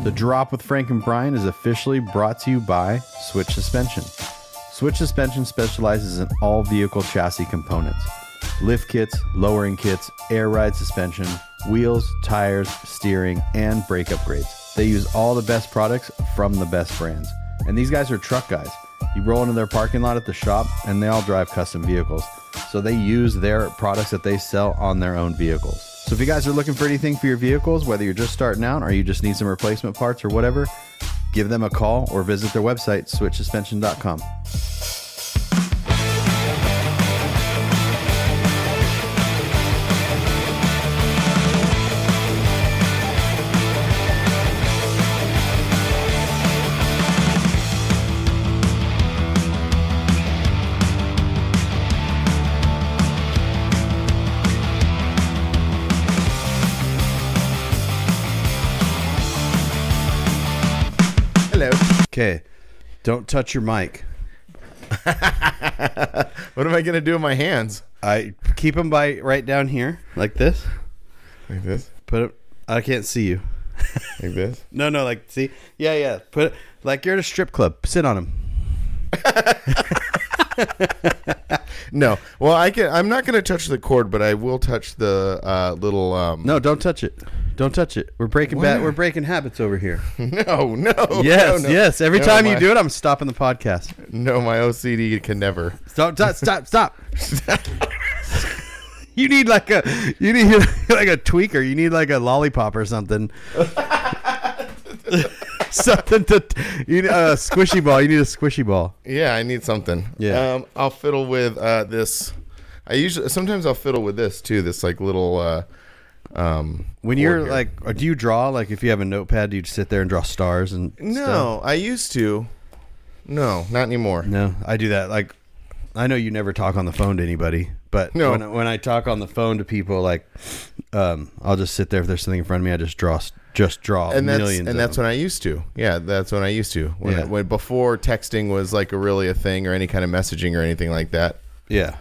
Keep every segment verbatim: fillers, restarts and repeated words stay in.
The Drop with Frank and Brian is officially brought to you by Switch Suspension. Switch Suspension specializes in all vehicle chassis components. Lift kits, lowering kits, air ride suspension, wheels, tires, steering, and brake upgrades. They use all the best products from the best brands. And these guys are truck guys. You roll into their parking lot at the shop, and they all drive custom vehicles. So they use their products that they sell on their own vehicles. So if you guys are looking for anything for your vehicles, whether you're just starting out or you just need some replacement parts or whatever, give them a call or visit their website, switch suspension dot com. Okay, don't touch your mic. What am I going to do with my hands? I keep them by right down here, like this. Like this? Put it. I can't see you. Like this? No, no, like see. Yeah, yeah. Put it like you're at a strip club. Sit on them. No. Well, I can. I'm not going to touch the cord, but I will touch the uh, little. Um... No, don't touch it. Don't touch it. We're breaking bad. We're breaking habits over here. No, no. Yes, no, no. yes. Every no, time my, you do it, I'm stopping the podcast. No, my O C D can never. Stop! Stop! Stop! Stop! You need like a. You need like a tweaker. You need like a lollipop or something. Something to. You need a squishy ball. You need a squishy ball. Yeah, I need something. Yeah. Um, I'll fiddle with uh, this. I usually sometimes I'll fiddle with this too. This like little. Uh, Um, when you're here. like, or do you draw? Like, if you have a notepad, do you just sit there and draw stars and No, stuff? I used to. No, not anymore. No, I do that. Like, I know you never talk on the phone to anybody, but No. when, I, when I talk on the phone to people, like, um, I'll just sit there. If there's something in front of me, I just draw, just draw and that's millions. and of that's them. when I used to. Yeah, that's when I used to. When, Yeah. I, when before texting was like a really a thing or any kind of messaging or anything like that. Yeah.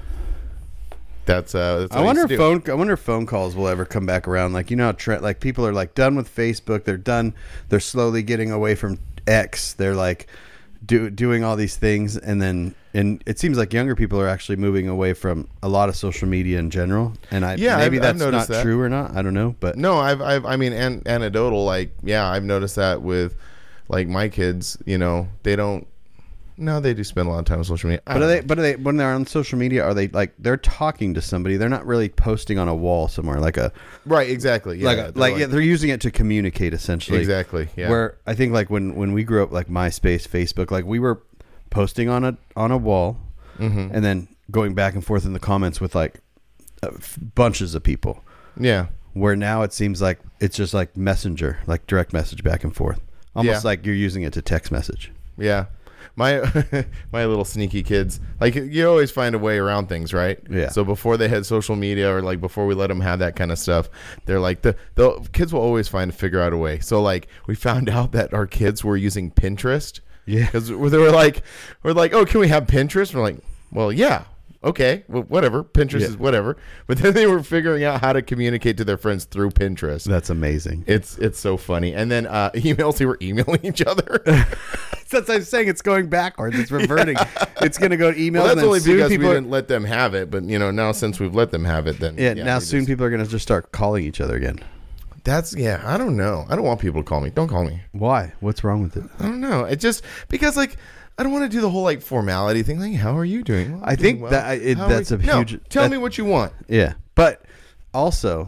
That's uh. That's what I wonder used if to do. phone. I wonder if phone calls will ever come back around. Like, you know, how tre- like people are like done with Facebook. They're done. They're slowly getting away from X. They're like do, doing all these things, and then and it seems like younger people are actually moving away from a lot of social media in general. And I Yeah, maybe I've- I've that's not noticed that. true or not. I don't know, but No, I've I've I mean, an, anecdotal. Like, yeah, I've noticed that with like my kids. You know, they don't. No, they do spend a lot of time on social media. I But are don't they? know. But are they? When they're on social media, are they like they're talking to somebody? They're not really posting on a wall somewhere, like a Right, exactly. Yeah, like a, they're like, yeah, they're using it to communicate essentially. Exactly. Yeah. Where I think like when when we grew up, like MySpace, Facebook, like we were posting on a on a wall, Mm-hmm. and then going back and forth in the comments with like uh, f- bunches of people. Yeah. Where now it seems like it's just like messenger, like direct message back and forth, almost Yeah. like you're using it to text message. Yeah. My my little sneaky kids, like you always find a way around things, right? Yeah. So before they had social media or like before we let them have that kind of stuff, they're like the the kids will always find figure out a way. So like we found out that our kids were using Pinterest. Yeah. Because they were like, we're like, oh, can we have Pinterest? We're like, well, yeah. Okay, well, whatever. Pinterest Yeah. is whatever. But then they were figuring out how to communicate to their friends through Pinterest. That's amazing. It's it's so funny. And then uh, emails, they were emailing each other. That's what I'm saying. It's going backwards. It's reverting. It's going to go to email. Well, and that's then only soon because people we are- didn't let them have it. But, you know, now since we've let them have it, then... Yeah, now they soon just- people are going to just start calling each other again. That's, yeah, I don't know. I don't want people to call me. Don't call me. Why? What's wrong with it? I don't know. It just... Because, like... I don't want to do the whole like formality thing. Like, how are you doing? Well, I I'm think doing well. that it- How are that's you- a No, huge- tell that- me what you want. Yeah, but also,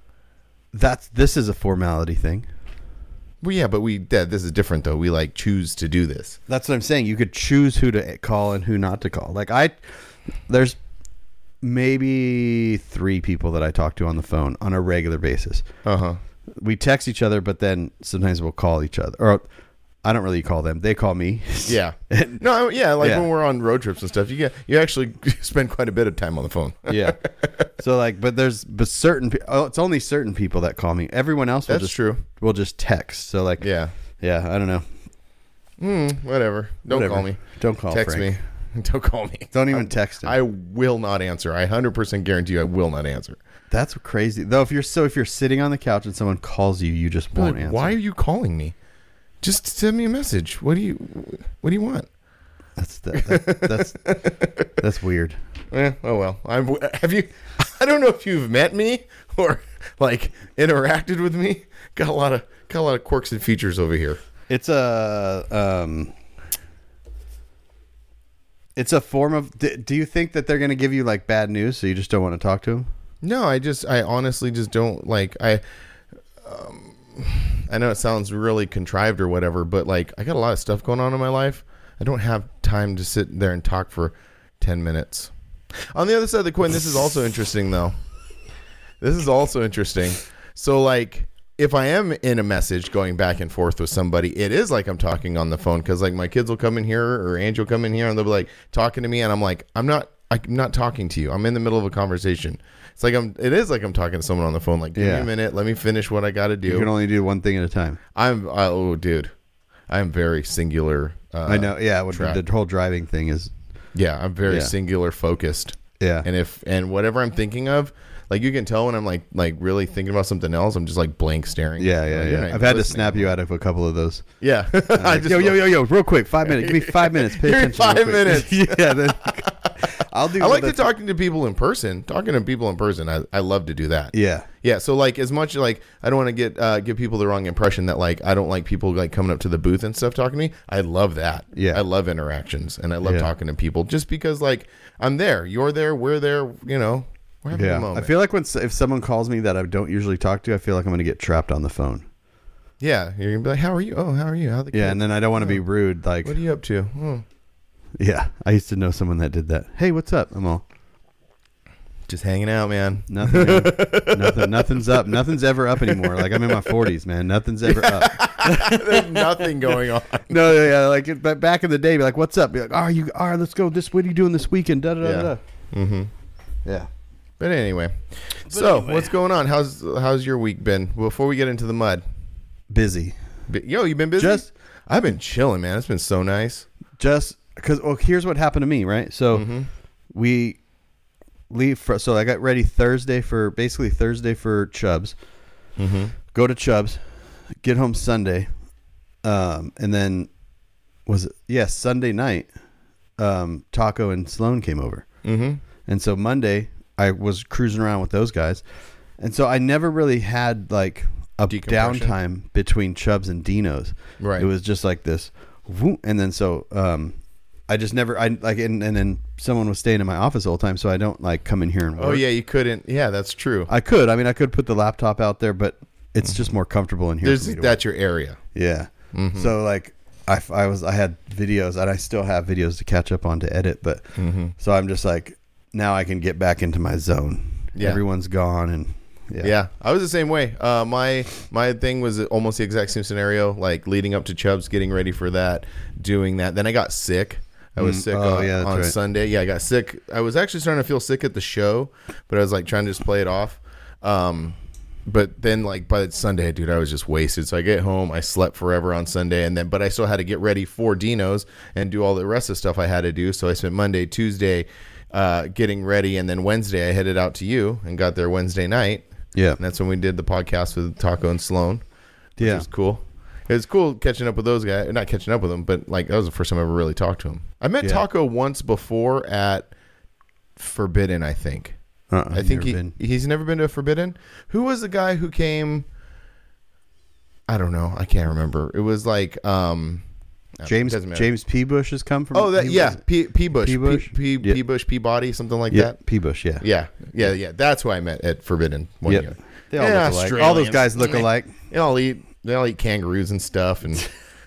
that's this is a formality thing. Well, yeah, but we yeah, this is different though. We like choose to do this. That's what I'm saying. You could choose who to call and who not to call. Like I, there's maybe three people that I talk to on the phone on a regular basis. Uh huh. We text each other, but then sometimes we'll call each other. Or I don't really call them. They call me. Yeah. And- No, I- yeah, like Yeah. when we're on road trips and stuff, you get you actually spend quite a bit of time on the phone. Yeah. So like, but there's but certain. pe- Oh, it's only certain people that call me. Everyone else will That's just true. will just text. So like, Yeah. yeah. I don't know. Mm, whatever. Don't Whatever. call me. Don't call. Text Frank. me. Don't call me. Don't even I, text him. I will not answer. I one hundred percent guarantee you I will not answer. That's crazy. Though if you're so if you're sitting on the couch and someone calls you, you just won't Like, answer. why are you calling me? Just send me a message. What do you What do you want? That's that, that, that's that's weird. Eh, oh well. I'm, have you? I don't know if you've met me or like interacted with me. Got a lot of got a lot of quirks and features over here. It's a um. It's a form of. Do, do you think that they're going to give you like bad news, so you just don't want to talk to them? No, I just I honestly just don't like I. Um, I know it sounds really contrived or whatever, but like I got a lot of stuff going on in my life. I don't have time to sit there and talk for ten minutes. On the other side of the coin, this is also interesting though. This is also interesting. So like if I am in a message going back and forth with somebody, it is like I'm talking on the phone because like my kids will come in here or Angie will come in here and they'll be like talking to me and I'm like, I'm not I'm not talking to you. I'm in the middle of a conversation. It's like I'm it is like I'm talking to someone on the phone. Like, give yeah. me a minute, let me finish what I gotta do. You can only do one thing at a time. I'm I, oh dude. I'm very singular. Uh, I know, yeah. What the, the whole driving thing is. Yeah, I'm very yeah. singular focused. Yeah, and if and whatever I'm thinking of, like you can tell when I'm like like really thinking about something else, I'm just like blank staring. Yeah, yeah, like, yeah. I've had to snap you out of a couple of those. Yeah, like, I just yo, yo, yo, yo, real quick, five minutes. Give me five minutes. Pay attention. Five minutes. yeah, then I'll do. I like to talking to people in person. Talking to people in person, I, I love to do that. Yeah, yeah. So like as much like I don't want to get uh, give people the wrong impression that like I don't like people like coming up to the booth and stuff talking to me. I love that. Yeah, I love interactions and I love yeah. talking to people just because like I'm there, you're there, we're there. You know, we're having yeah. a moment. I feel like when if someone calls me that I don't usually talk to, I feel like I'm going to get trapped on the phone. Yeah, you're gonna be like, "How are you? Oh, how are you? How the yeah?" kids? And then I don't want to oh. be rude. Like, what are you up to? Oh. Yeah, I used to know someone that did that. Hey, what's up? I'm all just hanging out, man. Nothing, man. nothing, nothing's up. Nothing's ever up anymore. Like I'm in my forties, man. Nothing's ever up. There's nothing going on. No, yeah, like but back in the day, be like, "What's up?" Be like, "Oh, you are. Let's go. This. What are you doing this weekend?" Da da da da. Mm-hmm. Yeah. But anyway, but so anyway. what's going on? How's how's your week been? Before we get into the mud, busy. Yo, you been busy? Just, I've been chilling, man. It's been so nice. Just because, well, here's what happened to me, right? So mm-hmm. we leave. For, so I got ready Thursday for basically Thursday for Chubbs. Mm-hmm. Go to Chubbs, get home Sunday, um, and then was it? Yes, yeah, Sunday night. Um, Taco and Sloan came over. Mm-hmm. And so Monday I was cruising around with those guys. And so I never really had like a downtime between Chubbs and Dino's. Right. It was just like this. Whoop, and then so um, I just never, I like, and, and then someone was staying in my office all the time. So I don't like come in here and work. Oh yeah. You couldn't. Yeah, that's true. I could, I mean, I could put the laptop out there, but it's just more comfortable in here. There's, for me to that's work. your area. Yeah. Mm-hmm. So like I, I was, I had videos and I still have videos to catch up on to edit, but mm-hmm. so I'm just like, now I can get back into my zone. Yeah. Everyone's gone and yeah. yeah, I was the same way. Uh, my my thing was almost the exact same scenario, like leading up to Chubbs, getting ready for that, doing that. Then I got sick. I was Mm, sick oh, on, yeah, that's on right. Sunday. Yeah, I got sick. I was actually starting to feel sick at the show, but I was like trying to just play it off. Um, but then like by Sunday, dude, I was just wasted. So I get home, I slept forever on Sunday, and then but I still had to get ready for Dino's and do all the rest of the stuff I had to do. So I spent Monday, Tuesday, uh, getting ready, and then Wednesday I headed out to you and got there Wednesday night. Yeah. And that's when we did the podcast with Taco and Sloan. Which Yeah. was cool. It was cool catching up with those guys. Not catching up with them, but like that was the first time I ever really talked to him. I met Yeah. Taco once before at Forbidden, I think. Uh-uh, I think never he been. he's never been to Forbidden. Who was the guy who came? I don't know. I can't remember. It was like um, James doesn't matter. James P. Bush has come from. Oh, that he yeah, was- P P Bush, P. P Bush? P, P, Yeah. P Bush, Peabody, something like yeah, that. P. Bush. Yeah. Yeah, yeah, yeah. That's who I met at Forbidden one Yep. year. They all Yeah, look alike. Australians. All those guys look alike. They all eat. They all eat kangaroos and stuff. And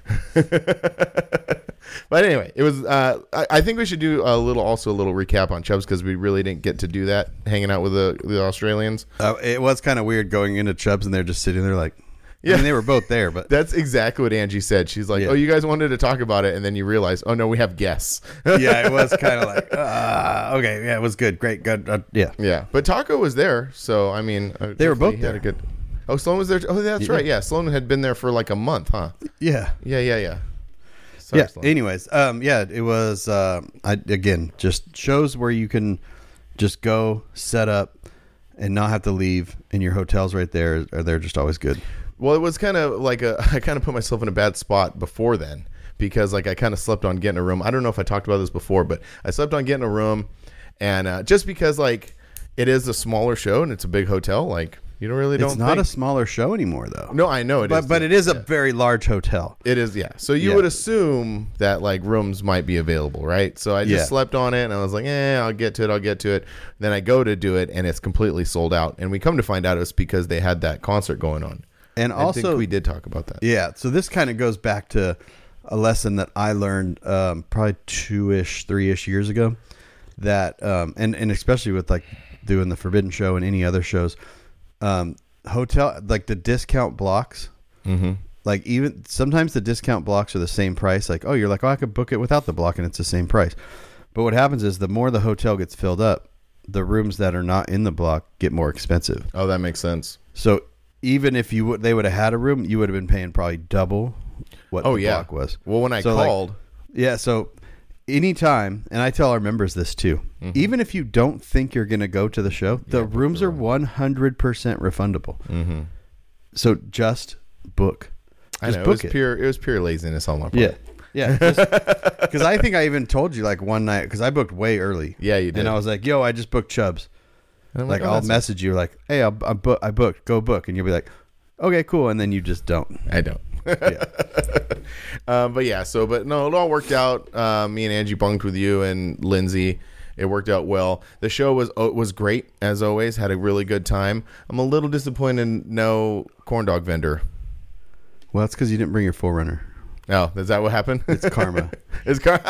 but anyway, it was. Uh, I, I think we should do a little, also a little recap on Chubbs because we really didn't get to do that hanging out with the the Australians. Uh, it was kind of weird going into Chubbs and they're just sitting there like. Yeah. I mean, they were both there, but That's exactly what Angie said. She's like, Yeah. "Oh, you guys wanted to talk about it, and then you realize, oh no, we have guests." yeah, it was kind of like, uh, okay, yeah, it was good, great, good, uh, yeah, Yeah, but Taco was there, so I mean, uh, They were hopefully both he had there. a good. Oh, Sloan was there. Oh, that's Yeah. right. Yeah, Sloan had been there for like a month, huh? yeah. Yeah, yeah, yeah. Sorry, Yeah. Sloan. Anyways, um, yeah, it was. Uh, I again just shows where you can just go set up and not have to leave, and your hotels right there are they're just always good. Well, it was kind of like a, I kind of put myself in a bad spot before then because like I kind of slept on getting a room. I don't know if I talked about this before, but I slept on getting a room, and uh, just because like it is a smaller show and it's a big hotel, like you don't really don't. It's not think. a smaller show anymore, though. No, I know it but, is, but it is a yeah. very large hotel. It is, yeah. So you Yeah. would assume that like rooms might be available, right? So I just Yeah. slept on it and I was like, eh, I'll get to it, I'll get to it. Then I go to do it and it's completely sold out. And we come to find out it's because they had that concert going on. And I also, think we did talk about that. yeah. So this kind of goes back to a lesson that I learned um, probably two-ish, three-ish years ago. That um, and and especially with like doing the Forbidden Show and any other shows, um, hotel like the discount blocks. Mm-hmm. Like even sometimes the discount blocks are the same price. Like, oh, you're like, oh, I could book it without the block and it's the same price. But what happens is the more the hotel gets filled up, the rooms that are not in the block get more expensive. Oh, that makes sense. So even if you would, they would have had a room, you would have been paying probably double what Oh, the yeah. block was. Well, when I So, like, called, yeah. So anytime, and I tell our members this too, Mm-hmm. even if you don't think you're going to go to the show, the Yeah, book rooms the are room. one hundred percent refundable. mm-hmm. So just book. I Just know it book was it. pure. It was pure laziness on my part. Yeah. Yeah. Because I think I even told you like one night, because I booked way early. Yeah, you did. And I was like, yo, I just booked Chubbs. And I'm Like, oh, I'll that's- message you like, hey, I'll, I, book, I booked, go book. And you'll be like, okay, cool. And then you just don't. I don't. Yeah. um, but yeah, so but no, it all worked out. Uh, me and Angie bunked with you and Lindsay. It worked out well. The show was uh, was great as always. Had a really good time. I'm a little disappointed. No corn dog vendor. Well, that's because you didn't bring your Forerunner. Oh, is that what happened? It's karma. it's car-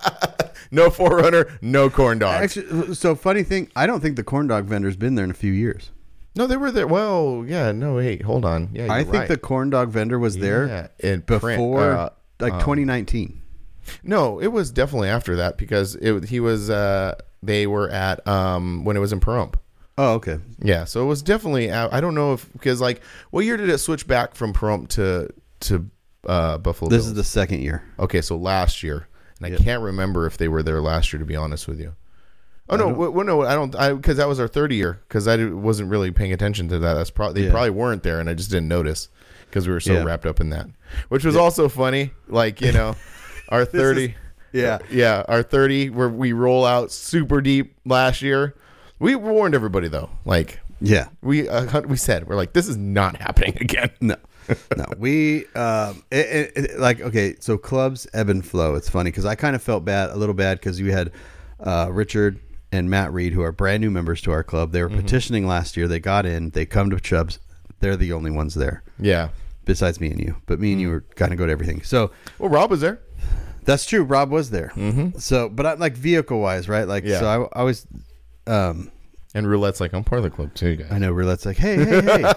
No Forerunner, no corn dogs. Actually, so funny thing, I don't think the corn dog vendor's been there in a few years. No, they were there. Well, yeah. No, wait, hold on. Yeah, I you're think right. the corn dog vendor was there Yeah, in before print, uh, like um, twenty nineteen. No, it was definitely after that because it he was. Uh, they were at um when it was in Pahrump. Oh, okay. Yeah, so it was definitely. I don't know if because like what year did it switch back from Pahrump to to uh, Buffalo? This Bills? is the second year. Okay, so last year, and Yep. I can't remember if they were there last year. To be honest with you. Oh I no, don't- well, no, I don't. I because that was our third year because I did- wasn't really paying attention to that. That's probably they Yeah. probably weren't there, and I just didn't notice because we were so Yeah. wrapped up in that. Which was also funny, like you know, our thirty. Yeah. Yeah, our thirty where we roll out super deep last year. We warned everybody though. Like Yeah. we uh, we said we're like this is not happening again. No. No. We, um, it, it, it- like, okay, so clubs ebb and flow. It's funny because I kind of felt bad, a little bad because we had uh, Richard and Matt Reed, who are brand new members to our club. They were Mm-hmm. petitioning last year. They got in. They come to Chubbs. They're the only ones there Yeah. besides me and you. But me and you were kind of go to everything. So Well, Rob was there. that's true. Rob was there. Mm-hmm. So, but I, like vehicle wise, right? Like, Yeah. so I, I was, um, And Roulette's like I'm part of the club too, guys. I know Roulette's like, hey, hey, hey.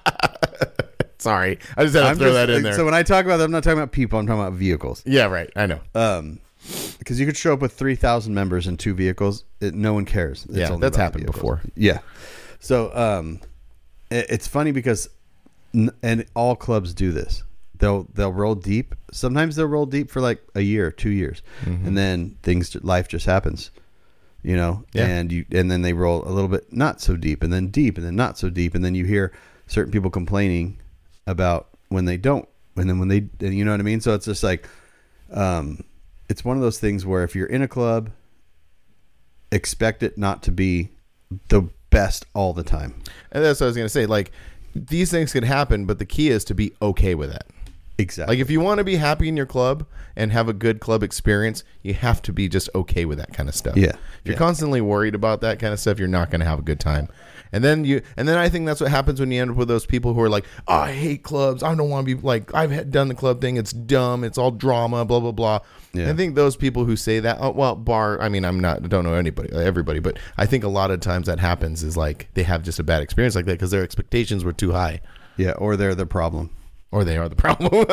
Sorry, I just had to I'm throw just- that in there. So when I talk about that, I'm not talking about people. I'm talking about vehicles. yeah, right. I know. Um, because you could show up with three thousand members in two vehicles. It, no one cares. It's Yeah, only that's about happened vehicles. before. Yeah. So, um, it, it's funny because, n- and all clubs do this. They'll they'll roll deep. Sometimes they'll roll deep for like a year, two years, Mm-hmm. and then things, life just happens. You know, Yeah. and you and then they roll a little bit not so deep, and then deep, and then not so deep, and then you hear certain people complaining about when they don't, and then when they, you know what I mean. So it's just like, um, it's one of those things where if you're in a club, expect it not to be the best all the time. And that's what I was gonna say. Like these things could happen, but the key is to be okay with that. Exactly. Like if you want to be happy in your club and have a good club experience, you have to be just okay with that kind of stuff. Yeah. If you're Yeah. constantly worried about that kind of stuff, you're not going to have a good time. And then you, and then I think that's what happens when you end up with those people who are like, oh, I hate clubs. I don't want to be like, I've had- done the club thing. It's dumb. It's all drama, blah, blah, blah. Yeah. I think those people who say that, oh, well, bar, I mean, I'm not, I don't know anybody, everybody, but I think a lot of times that happens is like they have just a bad experience like that because their expectations were too high. yeah. Or they're the problem. Or they are the problem.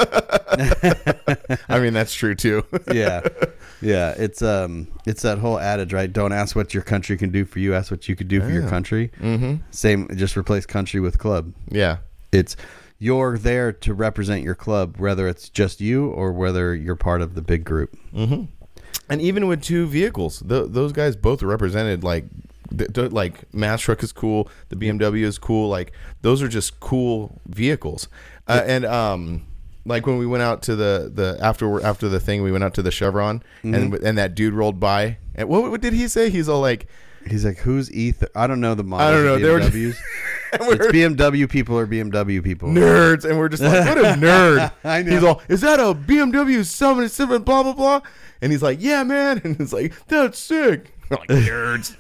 I mean, that's true too. Yeah. Yeah. It's, um, it's that whole adage, right? Don't ask what your country can do for you. Ask what you could do for your Yeah. country. Mm-hmm. Same. Just replace country with club. Yeah. It's, you're there to represent your club, whether it's just you or whether you're part of the big group. Mm-hmm. And even with two vehicles, th those guys both represented like the, the, like Mass Truck is cool. The B M W is cool. Like those are just cool vehicles. Uh, and um, like when we went out to the the after after the thing, we went out to the Chevron, mm-hmm. and and that dude rolled by. And what, what did he say? He's all like, he's like, who's Ether? I don't know the model. I don't know. B M Ws. It's B M W people or B M W people. Nerds. And we're just like, what a nerd. I know. He's all, is that a B M W seventy-seven, blah, blah, blah? And he's like, yeah, man. And it's like, that's sick. We're like, nerds.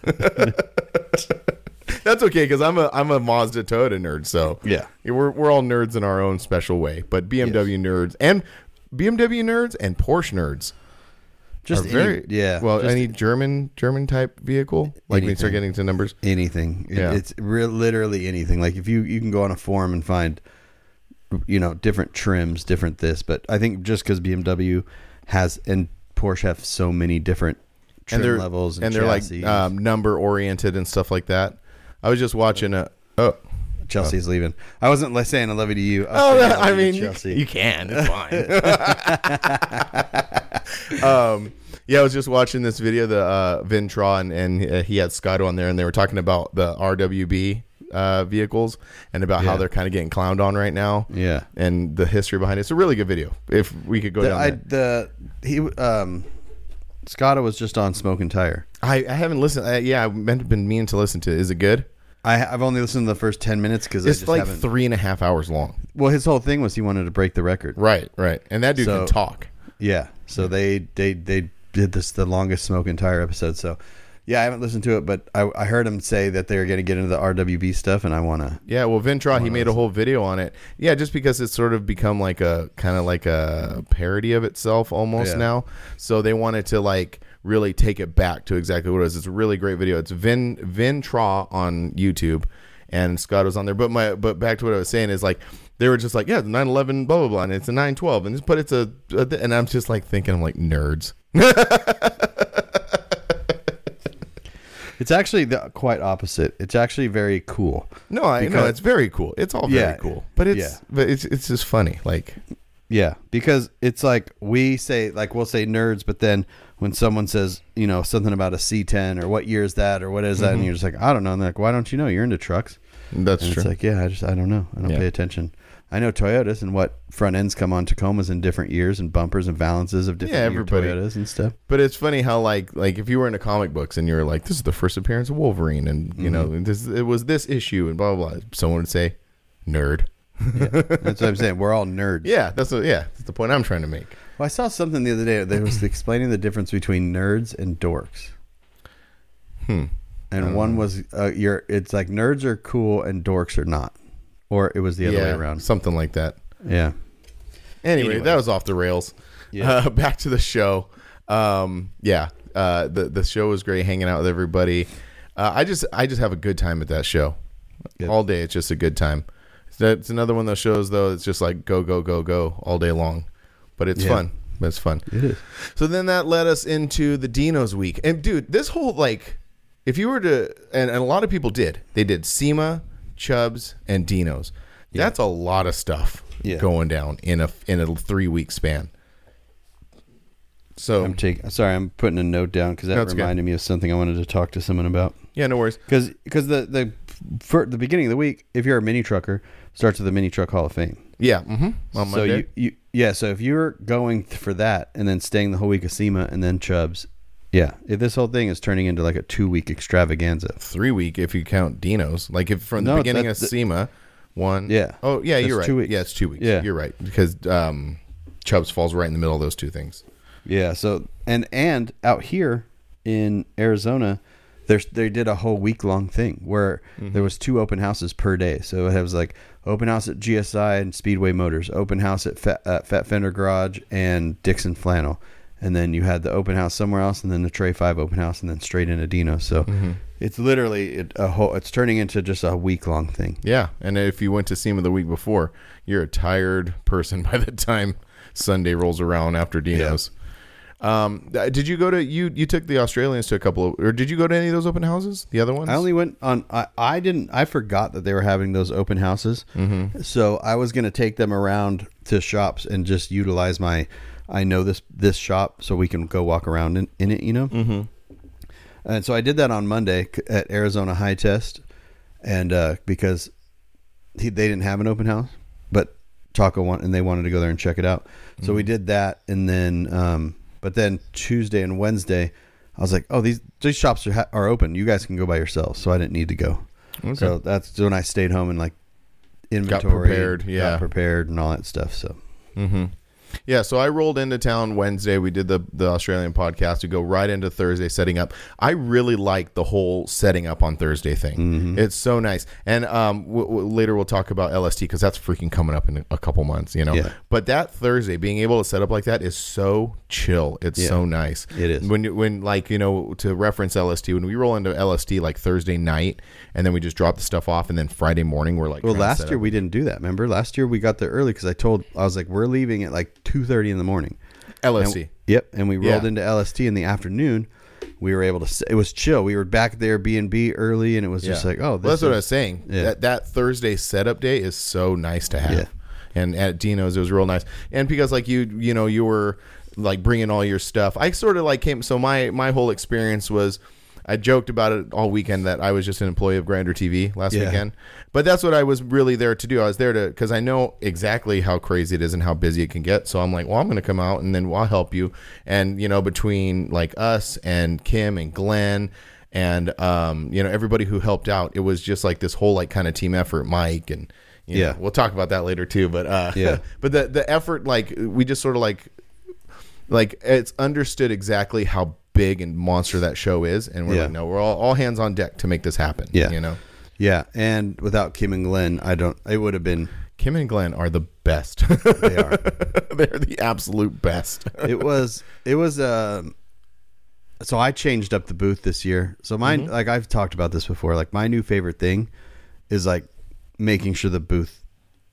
That's okay, because I'm a I'm a Mazda Toyota nerd. So yeah, we're, we're all nerds in our own special way. But B M W yes. nerds and B M W nerds and Porsche nerds. Just any, very yeah. Well, just any German German type vehicle, like anything. When you start getting to numbers, anything. Yeah. It, it's re- literally anything. Like if you you can go on a forum and find, you know, different trims, different this. But I think just because B M W has and Porsche have so many different trim and levels and, and they're chassis. like um, number oriented and stuff like that. I was just watching a oh. Chelsea's oh. leaving. I wasn't like, saying I love you to you. I oh, that, I mean, Chelsea. You, you can. It's fine. um, yeah, I was just watching this video, the uh, Vintra, and, and uh, he had Scotto on there, and they were talking about the R W B uh, vehicles and about yeah. how they're kind of getting clowned on right now. Yeah, and the history behind it. It's a really good video. If we could go the, down I, there. The he um, Scotto was just on Smoke and Tire. I, I haven't listened. I, yeah, I've been, been meaning to listen to it. Is it good? I, I've only listened to the first ten minutes because it's I just like haven't... three and a half hours long. Well, his whole thing was he wanted to break the record. Right, right, and that dude so, can talk. Yeah, so they they they did this the longest Smoke and Tire episode. So yeah, I haven't listened to it, but I, I heard him say that they're going to get into the R W B stuff, and I want to. Yeah, well, Vintra, he made a whole video on it. Yeah, just because it's sort of become like a kind of like a parody of itself almost yeah. now. So they wanted to like really take it back to exactly what it is. It's a really great video. It's Vin Vintra on YouTube, and Scott was on there. But my but back to what I was saying is like they were just like, yeah, the nine eleven blah blah blah, and it's a nine twelve, and just but it's a, a and I'm just like thinking, I'm like nerds. It's actually the quite opposite. It's actually very cool. No, I know it's very cool. It's all very yeah, cool, but it's yeah. but it's it's just funny, like. Yeah, because it's like we say, like we'll say nerds, but then when someone says, you know, something about a C ten or what year is that or what is that, mm-hmm. and you're just like, I don't know. And they're like, why don't you know? You're into trucks. That's and true. It's like, yeah, I just, I don't know. I don't yeah. pay attention. I know Toyotas and what front ends come on Tacomas in different years and bumpers and valances of different yeah, everybody. Toyotas and stuff. But it's funny how like like if you were into comic books and you were like, this is the first appearance of Wolverine, and you mm-hmm. know, this it was this issue and blah blah blah. Someone would say, nerd. Yeah, that's what I'm saying. We're all nerds. Yeah, that's what, yeah, that's the point I'm trying to make. Well, I saw something the other day that was explaining the difference between nerds and dorks. Hmm. And one know. was uh, you're. It's like nerds are cool and dorks are not, or it was the other yeah, way around. Something like that. Yeah. Anyway, anyway. that was off the rails. Yeah. Uh, back to the show. Um, yeah. Uh, the the show was great. Hanging out with everybody. Uh, I just I just have a good time at that show. Yep. All day, it's just a good time. It's another one of those shows, though. It's just like go, go, go, go all day long. But it's yeah. fun. It's fun. It is. So then that led us into the Dinos week. And, dude, this whole, like, if you were to, and, and a lot of people did. They did SEMA, Chubbs, and Dinos. Yeah. That's a lot of stuff yeah. going down in a in a three-week span. So I'm taking. Sorry, I'm putting a note down because that no, reminded good. me of something I wanted to talk to someone about. Yeah, no worries. Because because the the for the beginning of the week, if you're a mini trucker, starts with the Mini Truck Hall of Fame. Yeah. Mm-hmm. On so Monday. you, you yeah. So if you're going for that and then staying the whole week of SEMA and then Chubbs, yeah, if this whole thing is turning into like a two week extravaganza. Three week if you count Dinos. Like if from the no, beginning of the, SEMA, one. Yeah. Oh yeah, you're right. Two weeks. Yeah, it's two weeks. Yeah, you're right because um, Chubbs falls right in the middle of those two things. Yeah. So and and out here in Arizona, there's they did a whole week long thing where mm-hmm. there was two open houses per day. So it was like open house at G S I and Speedway Motors, open house at Fat, uh, Fat Fender Garage and Dixon Flannel, and then you had the open house somewhere else, and then the Trey Five open house, and then straight into Dino. So mm-hmm. it's literally it, a whole. It's turning into just a week long thing. Yeah, and if you went to SEMA the week before, you're a tired person by the time Sunday rolls around after Dino's. Yeah. Um, did you go to you? You took the Australians to a couple of, or did you go to any of those open houses? The other ones? I only went on. I, I didn't. I forgot that they were having those open houses. Mm-hmm. So I was going to take them around to shops and just utilize my. I know this this shop, so we can go walk around in, in it. You know. Mm-hmm. And so I did that on Monday at Arizona High Test, and uh, because he, they didn't have an open house, but Taco want and they wanted to go there and check it out. So mm-hmm. we did that, and then um, but then Tuesday and Wednesday, I was like, oh, these these shops are ha- are open. You guys can go by yourselves, so I didn't need to go. Okay. So that's when I stayed home and like inventory, got prepared, yeah, got prepared and all that stuff. So. Mm-hmm. Yeah, so I rolled into town Wednesday. We did the the Australian podcast. We go right into Thursday setting up. I really like the whole setting up on Thursday thing. Mm-hmm. It's so nice. And um, w- w- later we'll talk about L S T because that's freaking coming up in a couple months, you know. Yeah. But that Thursday, being able to set up like that is so chill. It's yeah. so nice. It is. When when like you know to reference L S T, when we roll into L S T like Thursday night, and then we just drop the stuff off, and then Friday morning we're like. Well, last year we didn't do that. Remember, last year we got there early because I told I was like, we're leaving at like two thirty in the morning. L S T. And, yep, and we rolled yeah. into L S T in the afternoon. We were able to. It was chill. We were back there B and B early, and it was just yeah. like, oh, this well, that's is, what I was saying. Yeah. That that Thursday setup day is so nice to have. Yeah. And at Dino's, it was real nice. And because like you, you know, you were like bringing all your stuff. I sort of like came. So my my whole experience was. I joked about it all weekend that I was just an employee of Grindr T V last yeah. weekend. But that's what I was really there to do. I was there to, because I know exactly how crazy it is and how busy it can get. So I'm like, well, I'm going to come out and then I'll help you. And, you know, between like us and Kim and Glenn and, um, you know, everybody who helped out, it was just like this whole like kind of team effort, Mike. And, you know, yeah, we'll talk about that later too. But, uh, yeah, but the, the effort, like we just sort of like, like it's understood exactly how big and monster that show is, and we're yeah. like, no, we're all, all hands on deck to make this happen. Yeah, you know, yeah. And without Kim and Glenn, I don't. It would have been. Kim and Glenn are the best. They are. They're the absolute best. it was. It was. Uh, so I changed up the booth this year. So mine, mm-hmm. like I've talked about this before. Like my new favorite thing is like making sure the booth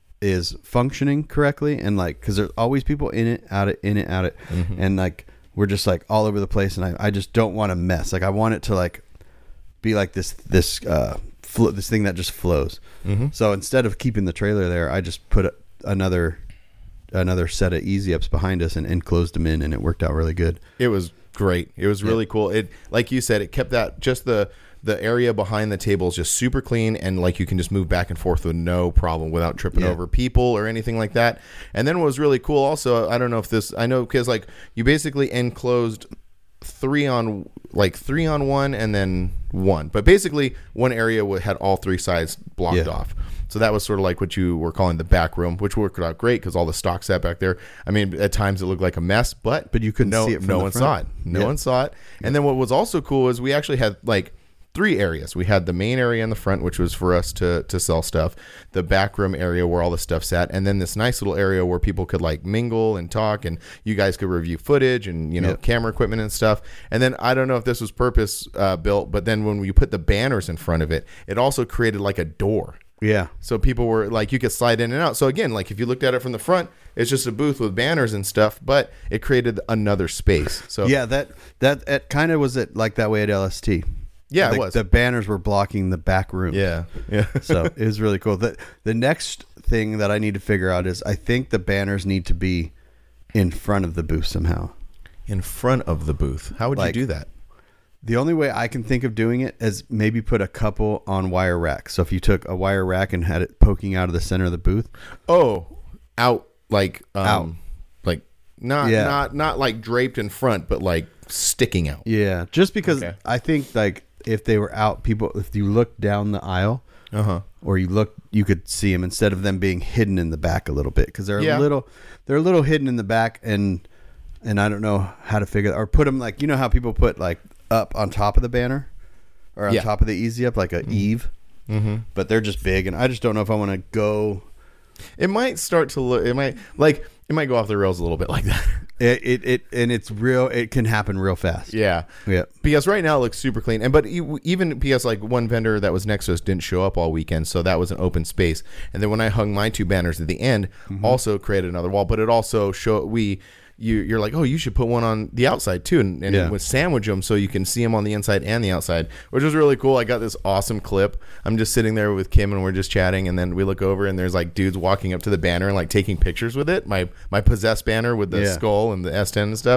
is functioning correctly, and like because there's always people in it, out it, in it, out it, mm-hmm. and like. We're just like all over the place, and I, I just don't want to mess. Like I want it to like be like this this uh fl- this thing that just flows. Mm-hmm. So instead of keeping the trailer there, I just put a, another another set of easy ups behind us and, and closed them in, and it worked out really good. It was great. It was really yeah. cool. It like you said, it kept that just the the area behind the table is just super clean, and like you can just move back and forth with no problem without tripping yeah. over people or anything like that. And then what was really cool also, I don't know if this, I know because like you basically enclosed three on like three on one and then one, but basically one area had all three sides blocked yeah. off. So that was sort of like what you were calling the back room, which worked out great because all the stock sat back there. I mean, at times it looked like a mess, but but you couldn't no, see it from no the one front. saw it. No yeah. one saw it. And then what was also cool is we actually had like three areas. We had the main area in the front, which was for us to to sell stuff, the back room area where all the stuff sat, and then this nice little area where people could like mingle and talk, and you guys could review footage and, you know, yep. camera equipment and stuff. And then I don't know if this was purpose uh, built, but then when you put the banners in front of it, it also created like a door. Yeah. So people were like, you could slide in and out. So again, like if you looked at it from the front, it's just a booth with banners and stuff, but it created another space. So yeah, that that it kind of was it like that way at L S T. Yeah, like it was. The banners were blocking the back room. Yeah, yeah. So it was really cool. The the next thing that I need to figure out is I think the banners need to be in front of the booth somehow. In front of the booth? How would like, you do that? The only way I can think of doing it is maybe put a couple on wire racks. So if you took a wire rack and had it poking out of the center of the booth. Oh, out like um, out. Like not yeah. not not like draped in front, but like sticking out. Yeah, just because okay. I think like if they were out, people, if you look down the aisle, uh-huh. or you look, you could see them instead of them being hidden in the back a little bit because they're yeah. a little, they're a little hidden in the back, and and I don't know how to figure or put them like, you know how people put like up on top of the banner or on yeah. top of the easy up like a mm-hmm. Eve, mm-hmm. but they're just big, and I just don't know if I want to go. It might start to look. It might like it might go off the rails a little bit like that. It, it it and it's real. It can happen real fast. Yeah, yeah. Because right now it looks super clean, and but even because like one vendor that was next to us didn't show up all weekend, so that was an open space. And then when I hung my two banners at the end, mm-hmm. also created another wall, but it also show we. You, you're like, oh, you should put one on the outside too, and, and yeah. with sandwich them so you can see them on the inside and the outside, which was really cool. I got this awesome clip. I'm just sitting there with Kim and we're just chatting, and then we look over and there's like dudes walking up to the banner and like taking pictures with it. My my possessed banner with the yeah. skull and the S ten and stuff.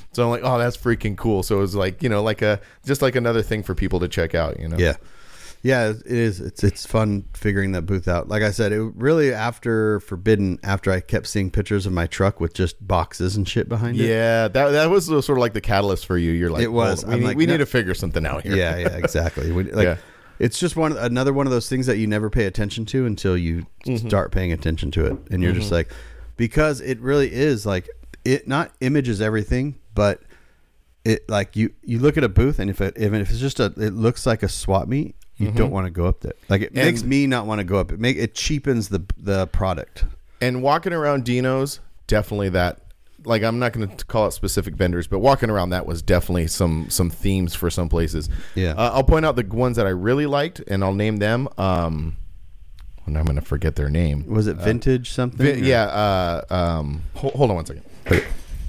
So I'm like, oh, that's freaking cool. So it was like, you know, like a just like another thing for people to check out, you know? Yeah. Yeah, it is. It's it's fun figuring that booth out. Like I said, it really after Forbidden, after I kept seeing pictures of my truck with just boxes and shit behind it. Yeah, that that was sort of like the catalyst for you. You're like, it was. Well, we, I'm need, like, we no. need to figure something out here. Yeah, yeah, exactly. We, like, Yeah. it's just one another one of those things that you never pay attention to until you Mm-hmm. start paying attention to it, and you're Mm-hmm. just like, because it really is like it. Not image is everything, but it like you you look at a booth, and if it even if it's just a it looks like a swap meet. You Mm-hmm. don't want to go up there. Like it And- makes me not want to go up. It make it cheapens the the product. And walking around Dino's, definitely that. Like, I'm not going to call it specific vendors, but walking around that was definitely some some themes for some places. Yeah. Uh, I'll point out the ones that I really liked, and I'll name them. Um, and I'm going to forget their name. Was it vintage something? Vi- or- yeah. Uh, um, hold, hold on one second. Okay.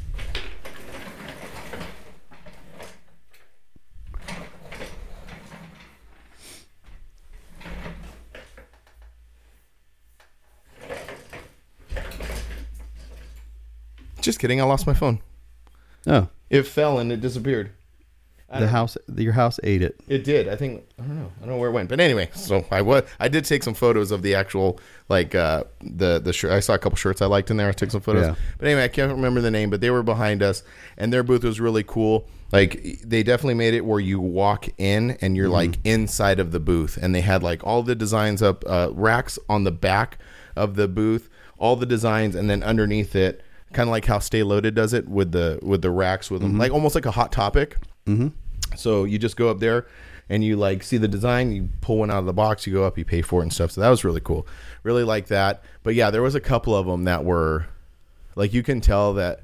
Just kidding. I lost my phone. Oh, It fell and it disappeared. the house. Your house ate it. It did. I think I don't know. I don't know where it went. But anyway, so I was I did take some photos of the actual like uh the the shirt. I saw a couple shirts I liked in there. I took some photos. Yeah. But anyway, I can't remember the name, but they were behind us and their booth was really cool. Like they definitely made it where you walk in and you're like inside of the booth, and they had like all the designs up, uh, racks on the back of the booth, all the designs, and then underneath it, kind of like how Stay Loaded does it with the with the racks with them, like almost like a Hot Topic. Mm-hmm. So you just go up there and you like see the design, you pull one out of the box, you go up, you pay for it and stuff. So that was really cool. Really like that. But yeah, there was a couple of them that were like, you can tell that,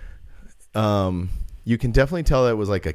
um, you can definitely tell that it was like a,